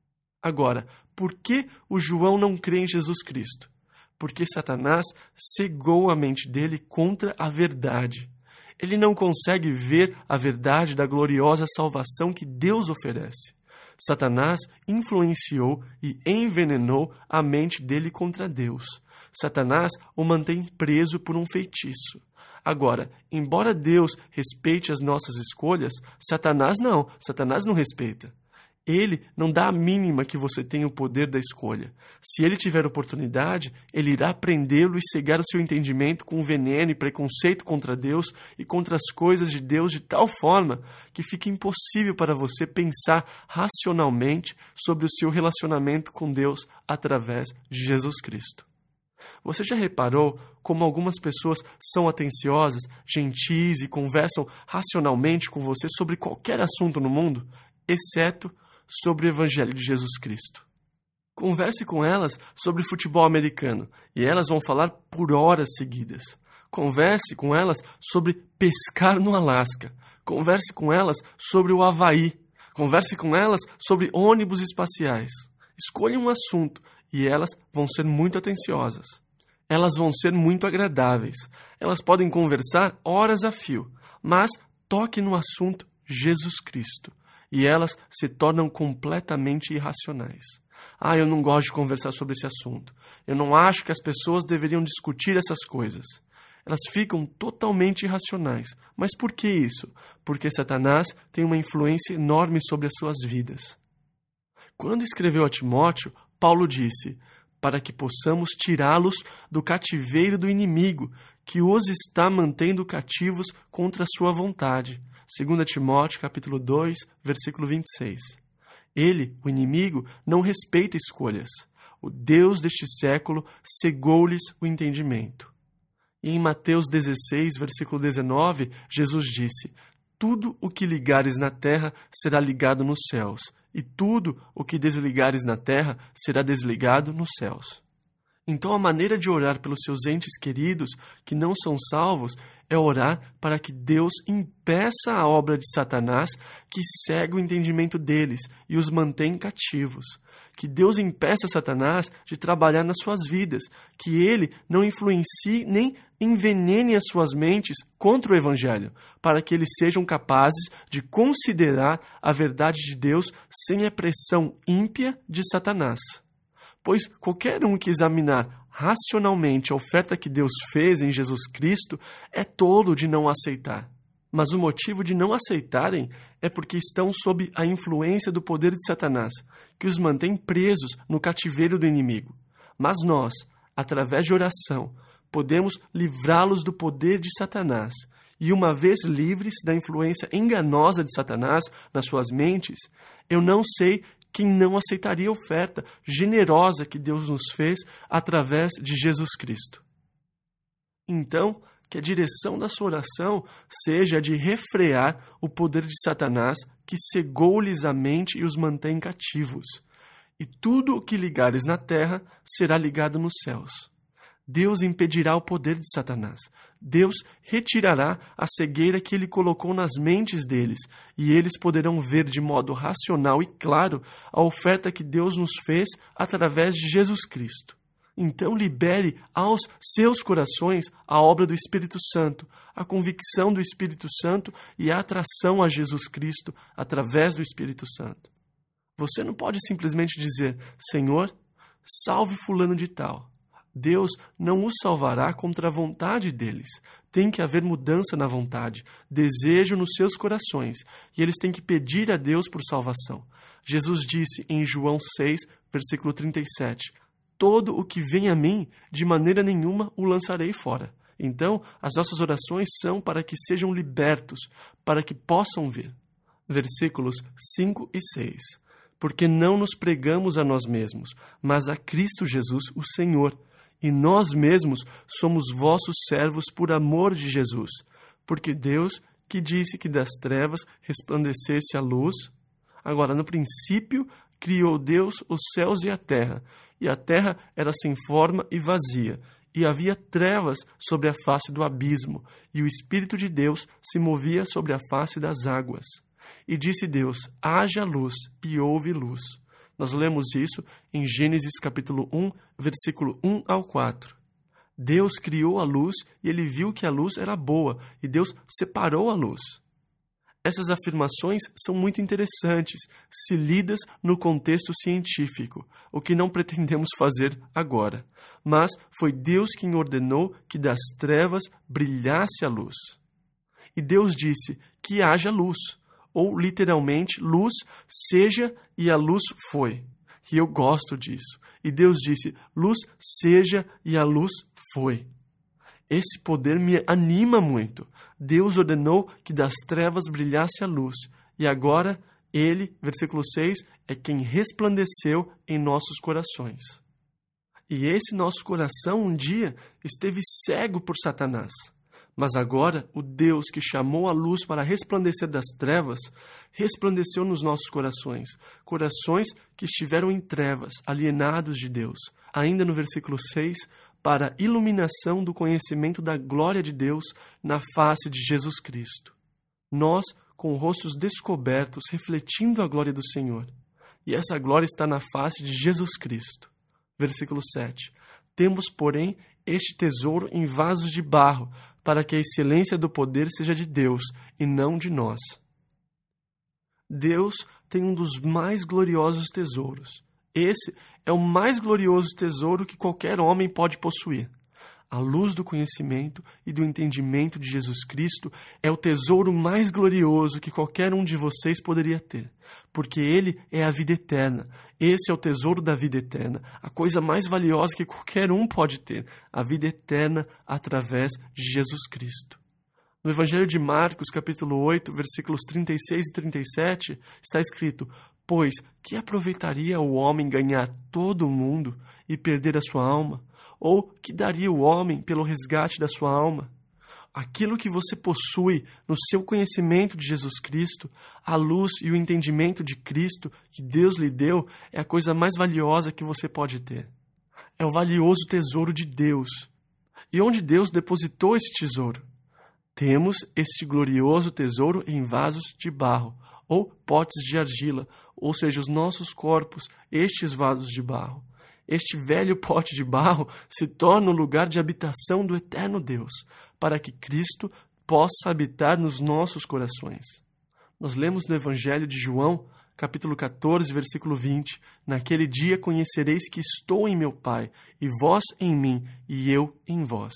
Agora, por que o João não crê em Jesus Cristo? Porque Satanás cegou a mente dele contra a verdade. Ele não consegue ver a verdade da gloriosa salvação que Deus oferece. Satanás influenciou e envenenou a mente dele contra Deus. Satanás o mantém preso por um feitiço. Agora, embora Deus respeite as nossas escolhas, Satanás não respeita. Ele não dá a mínima que você tenha o poder da escolha. Se ele tiver oportunidade, ele irá prendê-lo e cegar o seu entendimento com veneno e preconceito contra Deus e contra as coisas de Deus de tal forma que fica impossível para você pensar racionalmente sobre o seu relacionamento com Deus através de Jesus Cristo. Você já reparou como algumas pessoas são atenciosas, gentis e conversam racionalmente com você sobre qualquer assunto no mundo, exceto sobre o Evangelho de Jesus Cristo? Converse com elas sobre futebol americano e elas vão falar por horas seguidas. Converse com elas sobre pescar no Alasca. Converse com elas sobre o Havaí. Converse com elas sobre ônibus espaciais. Escolha um assunto e elas vão ser muito atenciosas. Elas vão ser muito agradáveis. Elas podem conversar horas a fio, mas toque no assunto Jesus Cristo. E elas se tornam completamente irracionais. Eu não gosto de conversar sobre esse assunto. Eu não acho que as pessoas deveriam discutir essas coisas. Elas ficam totalmente irracionais. Mas por que isso? Porque Satanás tem uma influência enorme sobre as suas vidas. Quando escreveu a Timóteo, Paulo disse: para que possamos tirá-los do cativeiro do inimigo, que os está mantendo cativos contra a sua vontade. 2 Timóteo, capítulo 2, versículo 26. Ele, o inimigo, não respeita escolhas. O Deus deste século cegou-lhes o entendimento. E em Mateus 16, versículo 19, Jesus disse: tudo o que ligares na terra será ligado nos céus, e tudo o que desligares na terra será desligado nos céus. Então a maneira de orar pelos seus entes queridos que não são salvos é orar para que Deus impeça a obra de Satanás que cega o entendimento deles e os mantém cativos. Que Deus impeça Satanás de trabalhar nas suas vidas, que ele não influencie nem envenene as suas mentes contra o Evangelho, para que eles sejam capazes de considerar a verdade de Deus sem a pressão ímpia de Satanás. Pois qualquer um que examinar racionalmente a oferta que Deus fez em Jesus Cristo é tolo de não aceitar. Mas o motivo de não aceitarem é porque estão sob a influência do poder de Satanás, que os mantém presos no cativeiro do inimigo. Mas nós, através de oração, podemos livrá-los do poder de Satanás. E uma vez livres da influência enganosa de Satanás nas suas mentes, eu não sei quem não aceitaria a oferta generosa que Deus nos fez através de Jesus Cristo. Então, que a direção da sua oração seja de refrear o poder de Satanás que cegou-lhes a mente e os mantém cativos. E tudo o que ligares na terra será ligado nos céus. Deus impedirá o poder de Satanás. Deus retirará a cegueira que ele colocou nas mentes deles, e eles poderão ver de modo racional e claro a oferta que Deus nos fez através de Jesus Cristo. Então libere aos seus corações a obra do Espírito Santo, a convicção do Espírito Santo e a atração a Jesus Cristo através do Espírito Santo. Você não pode simplesmente dizer: Senhor, salve fulano de tal. Deus não os salvará contra a vontade deles. Tem que haver mudança na vontade, desejo nos seus corações, e eles têm que pedir a Deus por salvação. Jesus disse em João 6, versículo 37, todo o que vem a mim, de maneira nenhuma o lançarei fora. Então, as nossas orações são para que sejam libertos, para que possam ver. Versículos 5 e 6. Porque não nos pregamos a nós mesmos, mas a Cristo Jesus, o Senhor, e nós mesmos somos vossos servos por amor de Jesus. Porque Deus, que disse que das trevas resplandecesse a luz, agora no princípio criou Deus os céus e a terra era sem forma e vazia, e havia trevas sobre a face do abismo, e o Espírito de Deus se movia sobre a face das águas. E disse Deus: haja luz, e houve luz. Nós lemos isso em Gênesis capítulo 1, versículo 1 ao 4. Deus criou a luz e ele viu que a luz era boa, e Deus separou a luz. Essas afirmações são muito interessantes, se lidas no contexto científico, o que não pretendemos fazer agora. Mas foi Deus quem ordenou que das trevas brilhasse a luz. E Deus disse que haja luz, ou literalmente, luz seja, e a luz foi. E eu gosto disso. E Deus disse, luz seja, e a luz foi. Esse poder me anima muito. Deus ordenou que das trevas brilhasse a luz. E agora, Ele, versículo 6, é quem resplandeceu em nossos corações. E esse nosso coração um dia esteve cego por Satanás. Mas agora, o Deus que chamou a luz para resplandecer das trevas, resplandeceu nos nossos corações. Corações que estiveram em trevas, alienados de Deus. Ainda no versículo 6, para a iluminação do conhecimento da glória de Deus na face de Jesus Cristo. Nós, com rostos descobertos, refletindo a glória do Senhor. E essa glória está na face de Jesus Cristo. Versículo 7. Temos, porém, este tesouro em vasos de barro, para que a excelência do poder seja de Deus e não de nós. Deus tem um dos mais gloriosos tesouros. Esse é o mais glorioso tesouro que qualquer homem pode possuir. A luz do conhecimento e do entendimento de Jesus Cristo é o tesouro mais glorioso que qualquer um de vocês poderia ter, porque Ele é a vida eterna. Esse é o tesouro da vida eterna, a coisa mais valiosa que qualquer um pode ter, a vida eterna através de Jesus Cristo. No Evangelho de Marcos, capítulo 8, versículos 36 e 37, está escrito: pois que aproveitaria o homem ganhar todo o mundo e perder a sua alma? Ou que daria o homem pelo resgate da sua alma? Aquilo que você possui no seu conhecimento de Jesus Cristo, a luz e o entendimento de Cristo que Deus lhe deu, é a coisa mais valiosa que você pode ter. É o valioso tesouro de Deus. E onde Deus depositou esse tesouro? Temos este glorioso tesouro em vasos de barro, ou potes de argila, ou seja, os nossos corpos, estes vasos de barro. Este velho pote de barro se torna o lugar de habitação do eterno Deus, para que Cristo possa habitar nos nossos corações. Nós lemos no Evangelho de João, capítulo 14, versículo 20, naquele dia conhecereis que estou em meu Pai, e vós em mim, e eu em vós.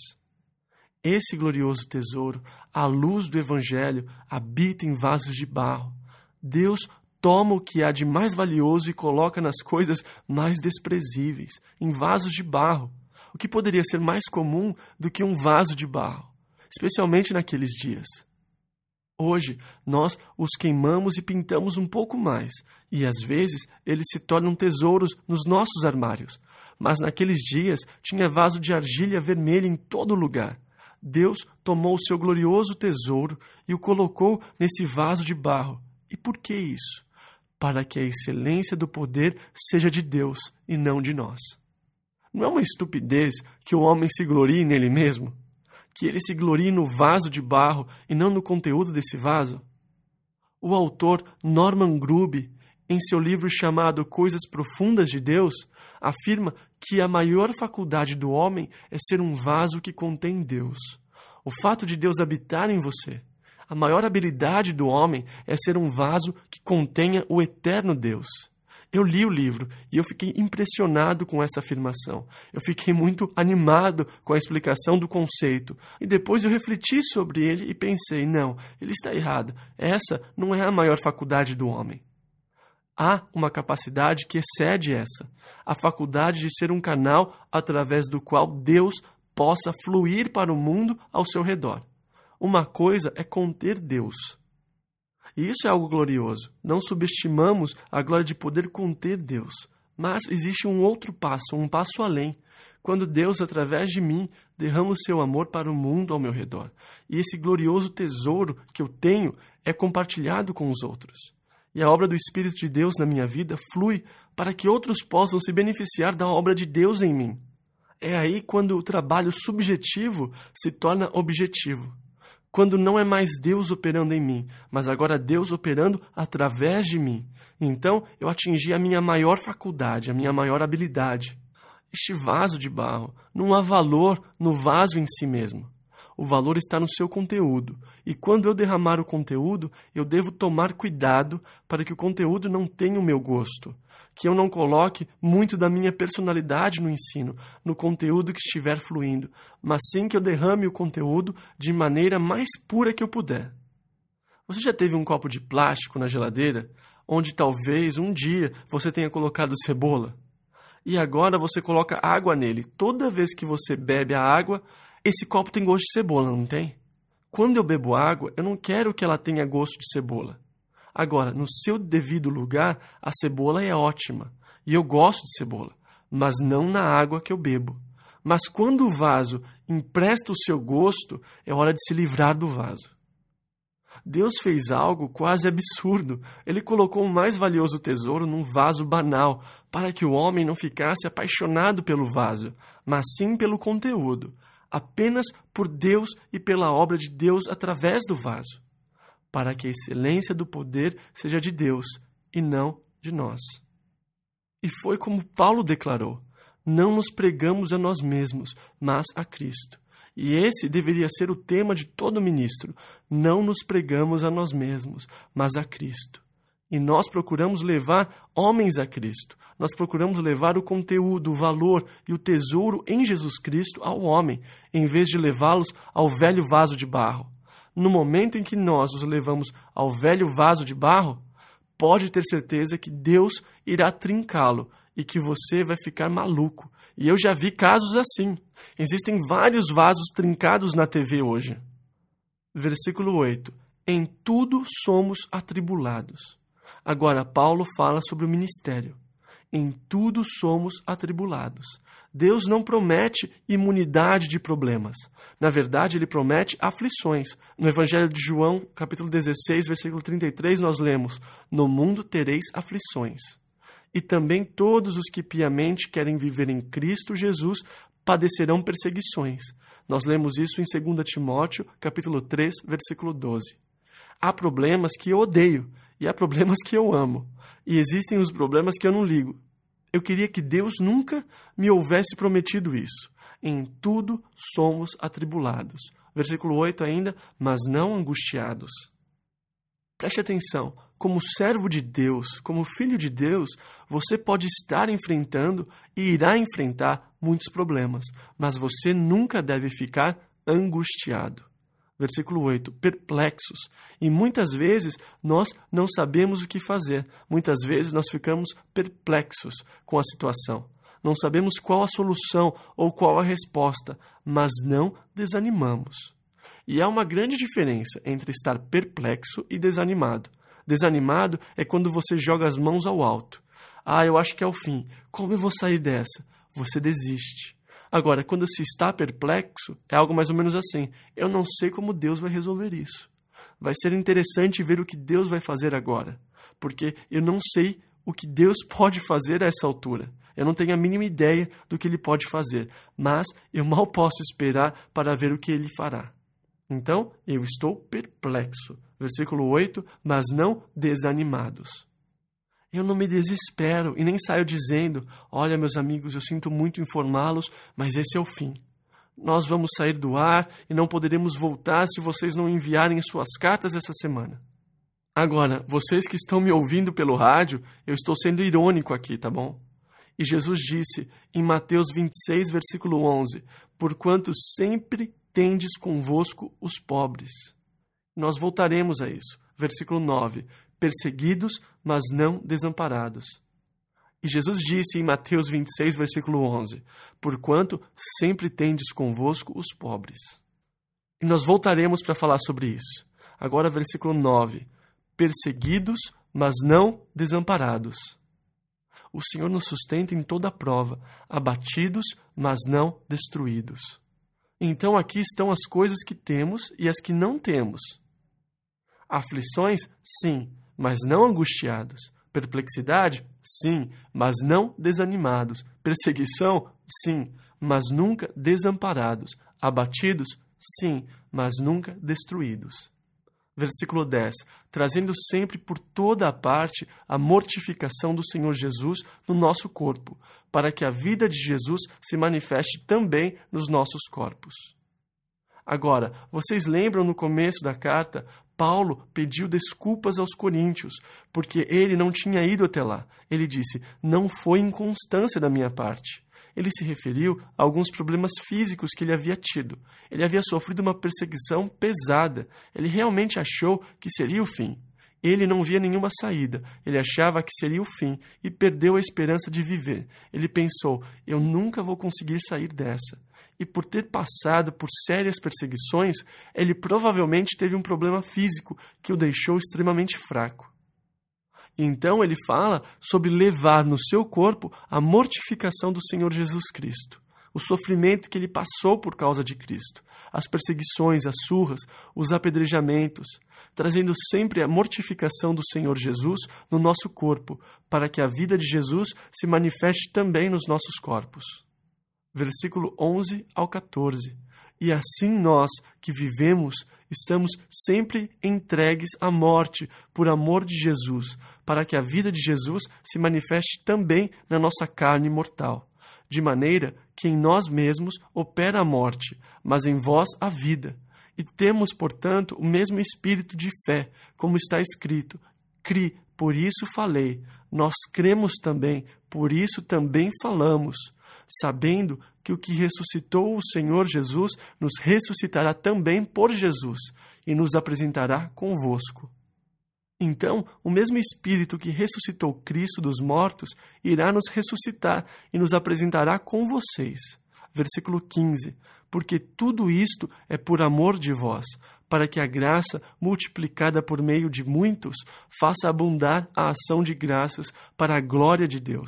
Esse glorioso tesouro, a luz do Evangelho, habita em vasos de barro. Deus toma o que há de mais valioso e coloca nas coisas mais desprezíveis, em vasos de barro. O que poderia ser mais comum do que um vaso de barro, especialmente naqueles dias? Hoje, nós os queimamos e pintamos um pouco mais, e às vezes eles se tornam tesouros nos nossos armários. Mas naqueles dias tinha vaso de argila vermelha em todo lugar. Deus tomou o seu glorioso tesouro e o colocou nesse vaso de barro. E por que isso? Para que a excelência do poder seja de Deus e não de nós. Não é uma estupidez que o homem se glorie nele mesmo? Que ele se glorie no vaso de barro e não no conteúdo desse vaso? O autor Norman Grubb, em seu livro chamado Coisas Profundas de Deus, afirma que a maior faculdade do homem é ser um vaso que contém Deus. O fato de Deus habitar em você. A maior habilidade do homem é ser um vaso que contenha o eterno Deus. Eu li o livro e eu fiquei impressionado com essa afirmação. Eu fiquei muito animado com a explicação do conceito. E depois eu refleti sobre ele e pensei, não, ele está errado. Essa não é a maior faculdade do homem. Há uma capacidade que excede essa. A faculdade de ser um canal através do qual Deus possa fluir para o mundo ao seu redor. Uma coisa é conter Deus. E isso é algo glorioso. Não subestimamos a glória de poder conter Deus. Mas existe um outro passo, um passo além. Quando Deus, através de mim, derrama o seu amor para o mundo ao meu redor. E esse glorioso tesouro que eu tenho é compartilhado com os outros. E a obra do Espírito de Deus na minha vida flui para que outros possam se beneficiar da obra de Deus em mim. É aí quando o trabalho subjetivo se torna objetivo. Quando não é mais Deus operando em mim, mas agora Deus operando através de mim. Então eu atingi a minha maior faculdade, a minha maior habilidade. Este vaso de barro, não há valor no vaso em si mesmo. O valor está no seu conteúdo. E quando eu derramar o conteúdo, eu devo tomar cuidado para que o conteúdo não tenha o meu gosto. Que eu não coloque muito da minha personalidade no ensino, no conteúdo que estiver fluindo, mas sim que eu derrame o conteúdo de maneira mais pura que eu puder. Você já teve um copo de plástico na geladeira, onde talvez um dia você tenha colocado cebola? E agora você coloca água nele. Toda vez que você bebe a água, esse copo tem gosto de cebola, não tem? Quando eu bebo água, eu não quero que ela tenha gosto de cebola. Agora, no seu devido lugar, a cebola é ótima. E eu gosto de cebola, mas não na água que eu bebo. Mas quando o vaso empresta o seu gosto, é hora de se livrar do vaso. Deus fez algo quase absurdo. Ele colocou o mais valioso tesouro num vaso banal, para que o homem não ficasse apaixonado pelo vaso, mas sim pelo conteúdo, apenas por Deus e pela obra de Deus através do vaso, para que a excelência do poder seja de Deus e não de nós. E foi como Paulo declarou: não nos pregamos a nós mesmos, mas a Cristo. E esse deveria ser o tema de todo ministro: não nos pregamos a nós mesmos, mas a Cristo. E nós procuramos levar homens a Cristo. Nós procuramos levar o conteúdo, o valor e o tesouro em Jesus Cristo ao homem, em vez de levá-los ao velho vaso de barro. No momento em que nós os levamos ao velho vaso de barro, pode ter certeza que Deus irá trincá-lo e que você vai ficar maluco. E eu já vi casos assim. Existem vários vasos trincados na TV hoje. Versículo 8. Em tudo somos atribulados. Agora, Paulo fala sobre o ministério. Em tudo somos atribulados. Deus não promete imunidade de problemas. Na verdade, ele promete aflições. No Evangelho de João, capítulo 16, versículo 33, nós lemos: no mundo tereis aflições. E também todos os que piamente querem viver em Cristo Jesus padecerão perseguições. Nós lemos isso em 2 Timóteo, capítulo 3, versículo 12. Há problemas que eu odeio e há problemas que eu amo. E existem os problemas que eu não ligo. Eu queria que Deus nunca me houvesse prometido isso. Em tudo somos atribulados. Versículo 8 ainda, mas não angustiados. Preste atenção, como servo de Deus, como filho de Deus, você pode estar enfrentando e irá enfrentar muitos problemas, mas você nunca deve ficar angustiado. Versículo 8, perplexos. E muitas vezes nós não sabemos o que fazer. Muitas vezes nós ficamos perplexos com a situação. Não sabemos qual a solução ou qual a resposta, mas não desanimamos. E há uma grande diferença entre estar perplexo e desanimado. Desanimado é quando você joga as mãos ao alto. Eu acho que é o fim. Como eu vou sair dessa? Você desiste. Agora, quando se está perplexo, é algo mais ou menos assim. Eu não sei como Deus vai resolver isso. Vai ser interessante ver o que Deus vai fazer agora, porque eu não sei o que Deus pode fazer a essa altura. Eu não tenho a mínima ideia do que Ele pode fazer, mas eu mal posso esperar para ver o que Ele fará. Então, eu estou perplexo. Versículo 8, mas não desanimados. Eu não me desespero e nem saio dizendo: olha, meus amigos, eu sinto muito informá-los, mas esse é o fim. Nós vamos sair do ar e não poderemos voltar se vocês não enviarem suas cartas essa semana. Agora, vocês que estão me ouvindo pelo rádio, eu estou sendo irônico aqui, tá bom? E Jesus disse em Mateus 26, versículo 11, porquanto sempre tendes convosco os pobres. Nós voltaremos a isso. Versículo 9, perseguidos, mas não desamparados. E Jesus disse em Mateus 26, versículo 11, porquanto sempre tendes convosco os pobres. E nós voltaremos para falar sobre isso. Agora, versículo 9, perseguidos, mas não desamparados. O Senhor nos sustenta em toda a prova, abatidos, mas não destruídos. Então aqui estão as coisas que temos e as que não temos. Aflições, sim, mas não angustiados. Perplexidade, sim, mas não desanimados. Perseguição, sim, mas nunca desamparados. Abatidos, sim, mas nunca destruídos. Versículo 10. Trazendo sempre por toda a parte a mortificação do Senhor Jesus no nosso corpo, para que a vida de Jesus se manifeste também nos nossos corpos. Agora, vocês lembram no começo da carta, Paulo pediu desculpas aos coríntios, porque ele não tinha ido até lá. Ele disse, não foi inconstância da minha parte. Ele se referiu a alguns problemas físicos que ele havia tido. Ele havia sofrido uma perseguição pesada. Ele realmente achou que seria o fim. Ele não via nenhuma saída. Ele achava que seria o fim e perdeu a esperança de viver. Ele pensou, eu nunca vou conseguir sair dessa. E por ter passado por sérias perseguições, ele provavelmente teve um problema físico que o deixou extremamente fraco. Então ele fala sobre levar no seu corpo a mortificação do Senhor Jesus Cristo, o sofrimento que ele passou por causa de Cristo, as perseguições, as surras, os apedrejamentos, trazendo sempre a mortificação do Senhor Jesus no nosso corpo, para que a vida de Jesus se manifeste também nos nossos corpos. Versículo 11 ao 14. E assim nós, que vivemos, estamos sempre entregues à morte por amor de Jesus, para que a vida de Jesus se manifeste também na nossa carne mortal, de maneira que em nós mesmos opera a morte, mas em vós a vida. E temos, portanto, o mesmo espírito de fé, como está escrito, cri, por isso falei. Nós cremos também, por isso também falamos, sabendo que o que ressuscitou o Senhor Jesus nos ressuscitará também por Jesus e nos apresentará convosco. Então, o mesmo Espírito que ressuscitou Cristo dos mortos irá nos ressuscitar e nos apresentará com vocês. Versículo 15. Porque tudo isto é por amor de vós, para que a graça, multiplicada por meio de muitos, faça abundar a ação de graças para a glória de Deus.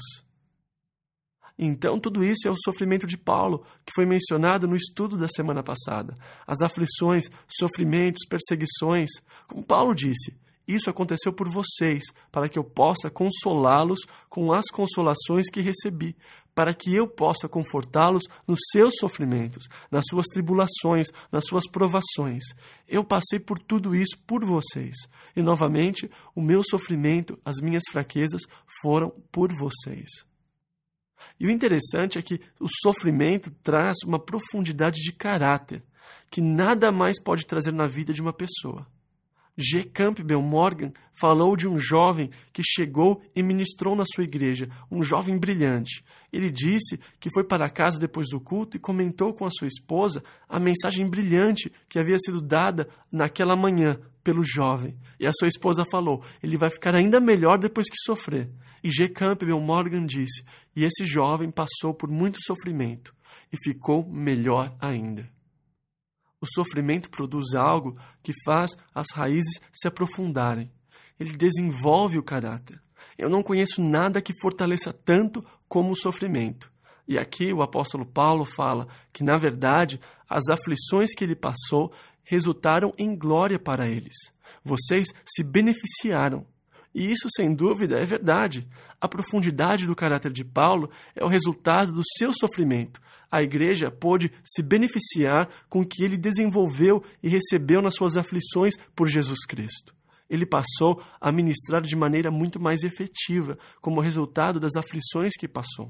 Então, tudo isso é o sofrimento de Paulo, que foi mencionado no estudo da semana passada. As aflições, sofrimentos, perseguições. Como Paulo disse, isso aconteceu por vocês, para que eu possa consolá-los com as consolações que recebi, para que eu possa confortá-los nos seus sofrimentos, nas suas tribulações, nas suas provações. Eu passei por tudo isso por vocês. E, novamente, o meu sofrimento, as minhas fraquezas foram por vocês. E o interessante é que o sofrimento traz uma profundidade de caráter que nada mais pode trazer na vida de uma pessoa. G. Campbell Morgan falou de um jovem que chegou e ministrou na sua igreja, um jovem brilhante. Ele disse que foi para casa depois do culto e comentou com a sua esposa a mensagem brilhante que havia sido dada naquela manhã pelo jovem. E a sua esposa falou, ele vai ficar ainda melhor depois que sofrer. E G. Campbell Morgan disse, e esse jovem passou por muito sofrimento e ficou melhor ainda. O sofrimento produz algo que faz as raízes se aprofundarem. Ele desenvolve o caráter. Eu não conheço nada que fortaleça tanto como o sofrimento. E aqui o apóstolo Paulo fala que, na verdade, as aflições que ele passou resultaram em glória para eles. Vocês se beneficiaram. E isso, sem dúvida, é verdade. A profundidade do caráter de Paulo é o resultado do seu sofrimento. A igreja pôde se beneficiar com o que ele desenvolveu e recebeu nas suas aflições por Jesus Cristo. Ele passou a ministrar de maneira muito mais efetiva, como resultado das aflições que passou.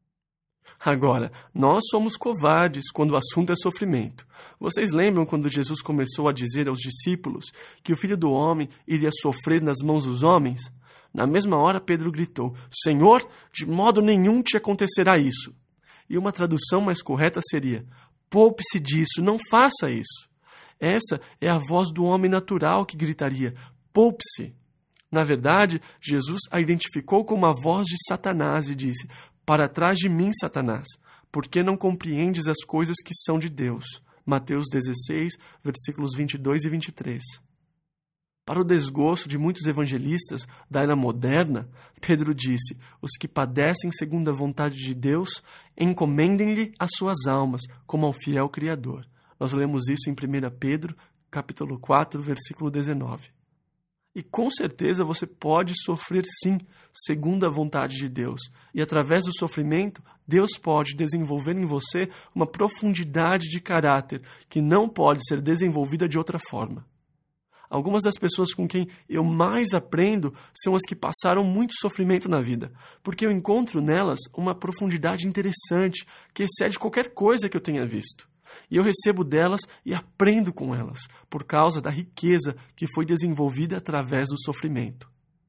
Agora, nós somos covardes quando o assunto é sofrimento. Vocês lembram quando Jesus começou a dizer aos discípulos que o Filho do Homem iria sofrer nas mãos dos homens? Na mesma hora, Pedro gritou, Senhor, de modo nenhum te acontecerá isso. E uma tradução mais correta seria, poupe-se disso, não faça isso. Essa é a voz do homem natural que gritaria, poupe-se. Na verdade, Jesus a identificou como a voz de Satanás e disse, para trás de mim, Satanás, porque não compreendes as coisas que são de Deus. Mateus 16, versículos 22 e 23. Para o desgosto de muitos evangelistas da era moderna, Pedro disse, os que padecem segundo a vontade de Deus, encomendem-lhe as suas almas, como ao fiel Criador. Nós lemos isso em 1 Pedro, capítulo 4, versículo 19. E com certeza você pode sofrer sim, segundo a vontade de Deus. E através do sofrimento, Deus pode desenvolver em você uma profundidade de caráter que não pode ser desenvolvida de outra forma. Algumas das pessoas com quem eu mais aprendo são as que passaram muito sofrimento na vida, porque eu encontro nelas uma profundidade interessante que excede qualquer coisa que eu tenha visto. E eu recebo delas e aprendo com elas, por causa da riqueza que foi desenvolvida através do sofrimento.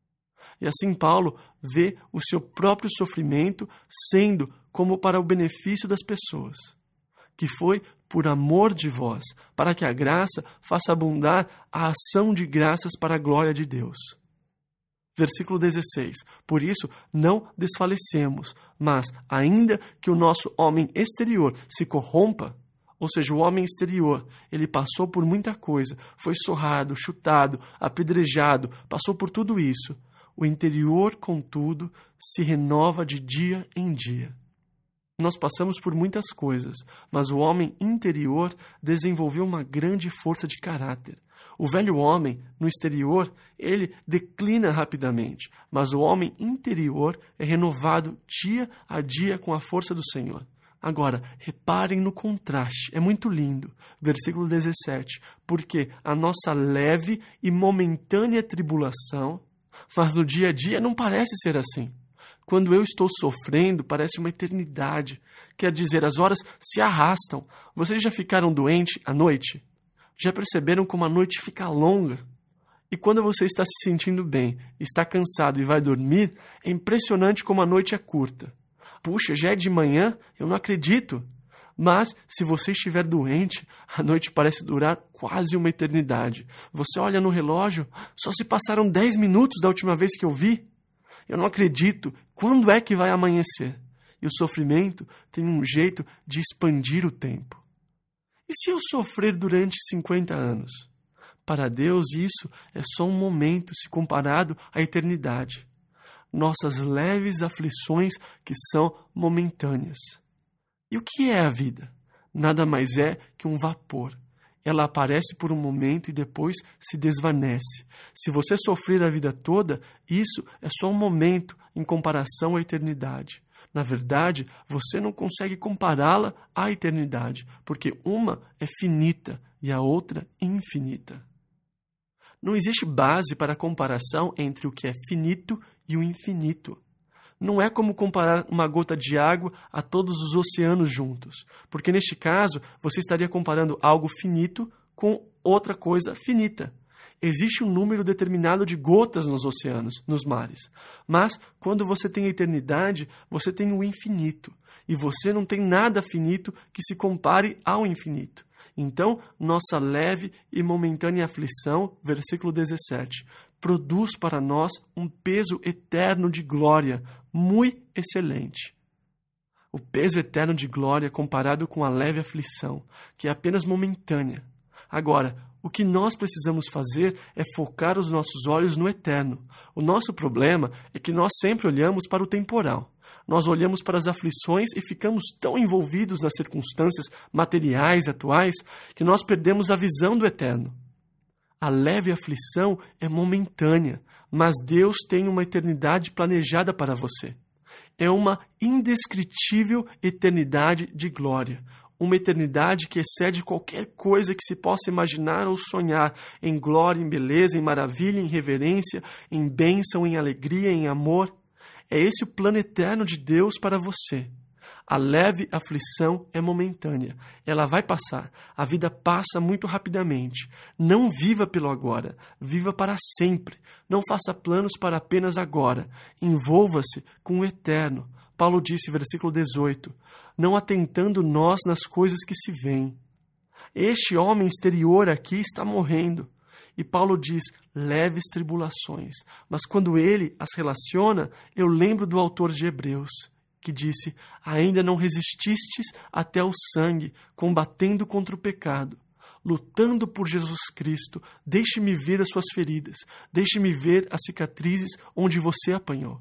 E assim Paulo vê o seu próprio sofrimento sendo como para o benefício das pessoas, que foi por amor de vós, para que a graça faça abundar a ação de graças para a glória de Deus. Versículo 16. Por isso, não desfalecemos, mas, ainda que o nosso homem exterior se corrompa, ou seja, o homem exterior, ele passou por muita coisa, foi surrado, chutado, apedrejado, passou por tudo isso. O interior, contudo, se renova de dia em dia. Nós passamos por muitas coisas, mas o homem interior desenvolveu uma grande força de caráter. O velho homem, no exterior, ele declina rapidamente, mas o homem interior é renovado dia a dia com a força do Senhor. Agora, reparem no contraste, é muito lindo. Versículo 17, porque a nossa leve e momentânea tribulação, mas no dia a dia não parece ser assim. Quando eu estou sofrendo, parece uma eternidade. Quer dizer, as horas se arrastam. Vocês já ficaram doentes à noite? Já perceberam como a noite fica longa? E quando você está se sentindo bem, está cansado e vai dormir, é impressionante como a noite é curta. Puxa, já é de manhã? Eu não acredito. Mas, se você estiver doente, a noite parece durar quase uma eternidade. Você olha no relógio, só se passaram 10 minutos da última vez que eu vi. Eu não acredito. Quando é que vai amanhecer? E o sofrimento tem um jeito de expandir o tempo. E se eu sofrer durante 50 anos? Para Deus, isso é só um momento se comparado à eternidade. Nossas leves aflições que são momentâneas. E o que é a vida? Nada mais é que um vapor. Ela aparece por um momento e depois se desvanece. Se você sofrer a vida toda, isso é só um momento em comparação à eternidade. Na verdade, você não consegue compará-la à eternidade, porque uma é finita e a outra infinita. Não existe base para a comparação entre o que é finito e o infinito. Não é como comparar uma gota de água a todos os oceanos juntos, porque neste caso você estaria comparando algo finito com outra coisa finita. Existe um número determinado de gotas nos oceanos, nos mares, mas quando você tem a eternidade, você tem o infinito, e você não tem nada finito que se compare ao infinito. Então, nossa leve e momentânea aflição, versículo 17, produz para nós um peso eterno de glória, muito excelente. O peso eterno de glória comparado com a leve aflição, que é apenas momentânea. Agora, o que nós precisamos fazer é focar os nossos olhos no eterno. O nosso problema é que nós sempre olhamos para o temporal. Nós olhamos para as aflições e ficamos tão envolvidos nas circunstâncias materiais atuais que nós perdemos a visão do eterno. A leve aflição é momentânea, mas Deus tem uma eternidade planejada para você. É uma indescritível eternidade de glória, uma eternidade que excede qualquer coisa que se possa imaginar ou sonhar, em glória, em beleza, em maravilha, em reverência, em bênção, em alegria, em amor. É esse o plano eterno de Deus para você. A leve aflição é momentânea. Ela vai passar. A vida passa muito rapidamente. Não viva pelo agora. Viva para sempre. Não faça planos para apenas agora. Envolva-se com o eterno. Paulo disse, versículo 18, não atentando nós nas coisas que se veem. Este homem exterior aqui está morrendo. E Paulo diz, leves tribulações. Mas quando ele as relaciona, eu lembro do autor de Hebreus, que disse, ainda não resististes até o sangue, combatendo contra o pecado, lutando por Jesus Cristo. Deixe-me ver as suas feridas, deixe-me ver as cicatrizes onde você apanhou.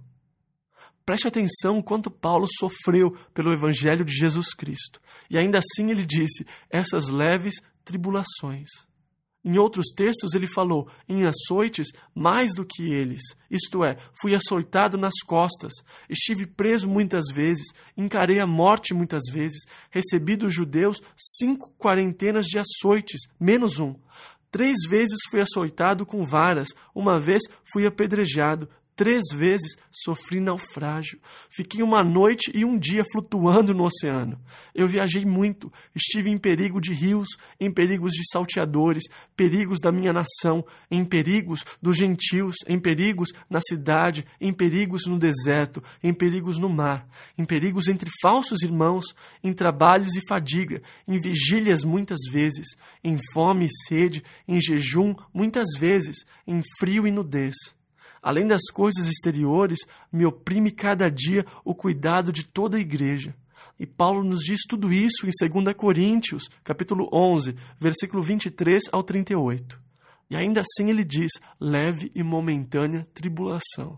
Preste atenção quanto Paulo sofreu pelo Evangelho de Jesus Cristo. E ainda assim ele disse, essas leves tribulações. Em outros textos ele falou, em açoites mais do que eles. Isto é, fui açoitado nas costas, estive preso muitas vezes, encarei a morte muitas vezes, recebi dos judeus 5 quarentenas de açoites, menos um. 3 vezes fui açoitado com varas, uma vez fui apedrejado, 3 vezes sofri naufrágio. Fiquei uma noite e um dia flutuando no oceano. Eu viajei muito, estive em perigo de rios, em perigos de salteadores, perigos da minha nação, em perigos dos gentios, em perigos na cidade, em perigos no deserto, em perigos no mar, em perigos entre falsos irmãos, em trabalhos e fadiga, em vigílias muitas vezes, em fome e sede, em jejum muitas vezes, em frio e nudez. Além das coisas exteriores, me oprime cada dia o cuidado de toda a igreja. E Paulo nos diz tudo isso em 2 Coríntios, capítulo 11, versículo 23 ao 38. E ainda assim ele diz, leve e momentânea tribulação.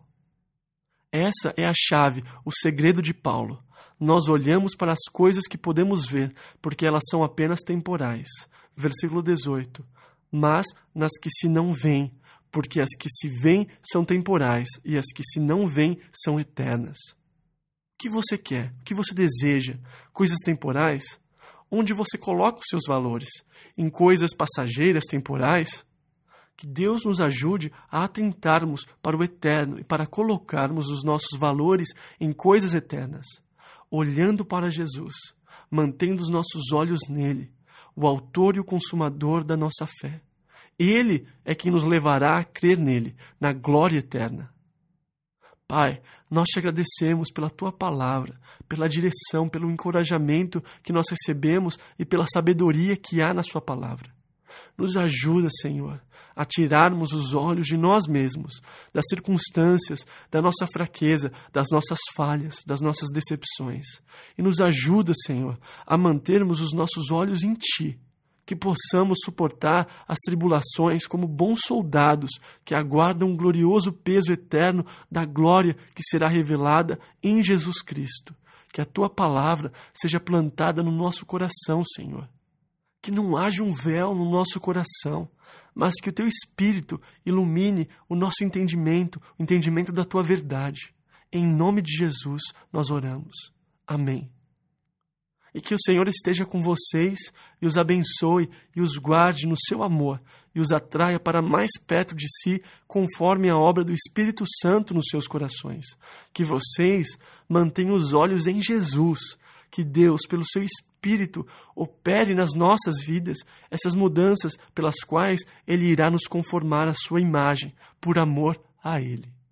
Essa é a chave, o segredo de Paulo. Nós olhamos para as coisas que podemos ver, porque elas são apenas temporais. Versículo 18. Mas nas que se não veem, porque as que se veem são temporais e as que se não veem são eternas. O que você quer? O que você deseja? Coisas temporais? Onde você coloca os seus valores? Em coisas passageiras, temporais? Que Deus nos ajude a atentarmos para o eterno e para colocarmos os nossos valores em coisas eternas, olhando para Jesus, mantendo os nossos olhos nele, o autor e o consumador da nossa fé. Ele é quem nos levará a crer nele, na glória eterna. Pai, nós te agradecemos pela Tua palavra, pela direção, pelo encorajamento que nós recebemos e pela sabedoria que há na Sua palavra. Nos ajuda, Senhor, a tirarmos os olhos de nós mesmos, das circunstâncias, da nossa fraqueza, das nossas falhas, das nossas decepções. E nos ajuda, Senhor, a mantermos os nossos olhos em Ti, que possamos suportar as tribulações como bons soldados que aguardam um glorioso peso eterno da glória que será revelada em Jesus Cristo. Que a Tua palavra seja plantada no nosso coração, Senhor. Que não haja um véu no nosso coração, mas que o Teu Espírito ilumine o nosso entendimento, o entendimento da Tua verdade. Em nome de Jesus nós oramos. Amém. E que o Senhor esteja com vocês e os abençoe e os guarde no seu amor e os atraia para mais perto de si conforme a obra do Espírito Santo nos seus corações. Que vocês mantenham os olhos em Jesus, que Deus, pelo seu Espírito, opere nas nossas vidas essas mudanças pelas quais Ele irá nos conformar à sua imagem, por amor a Ele.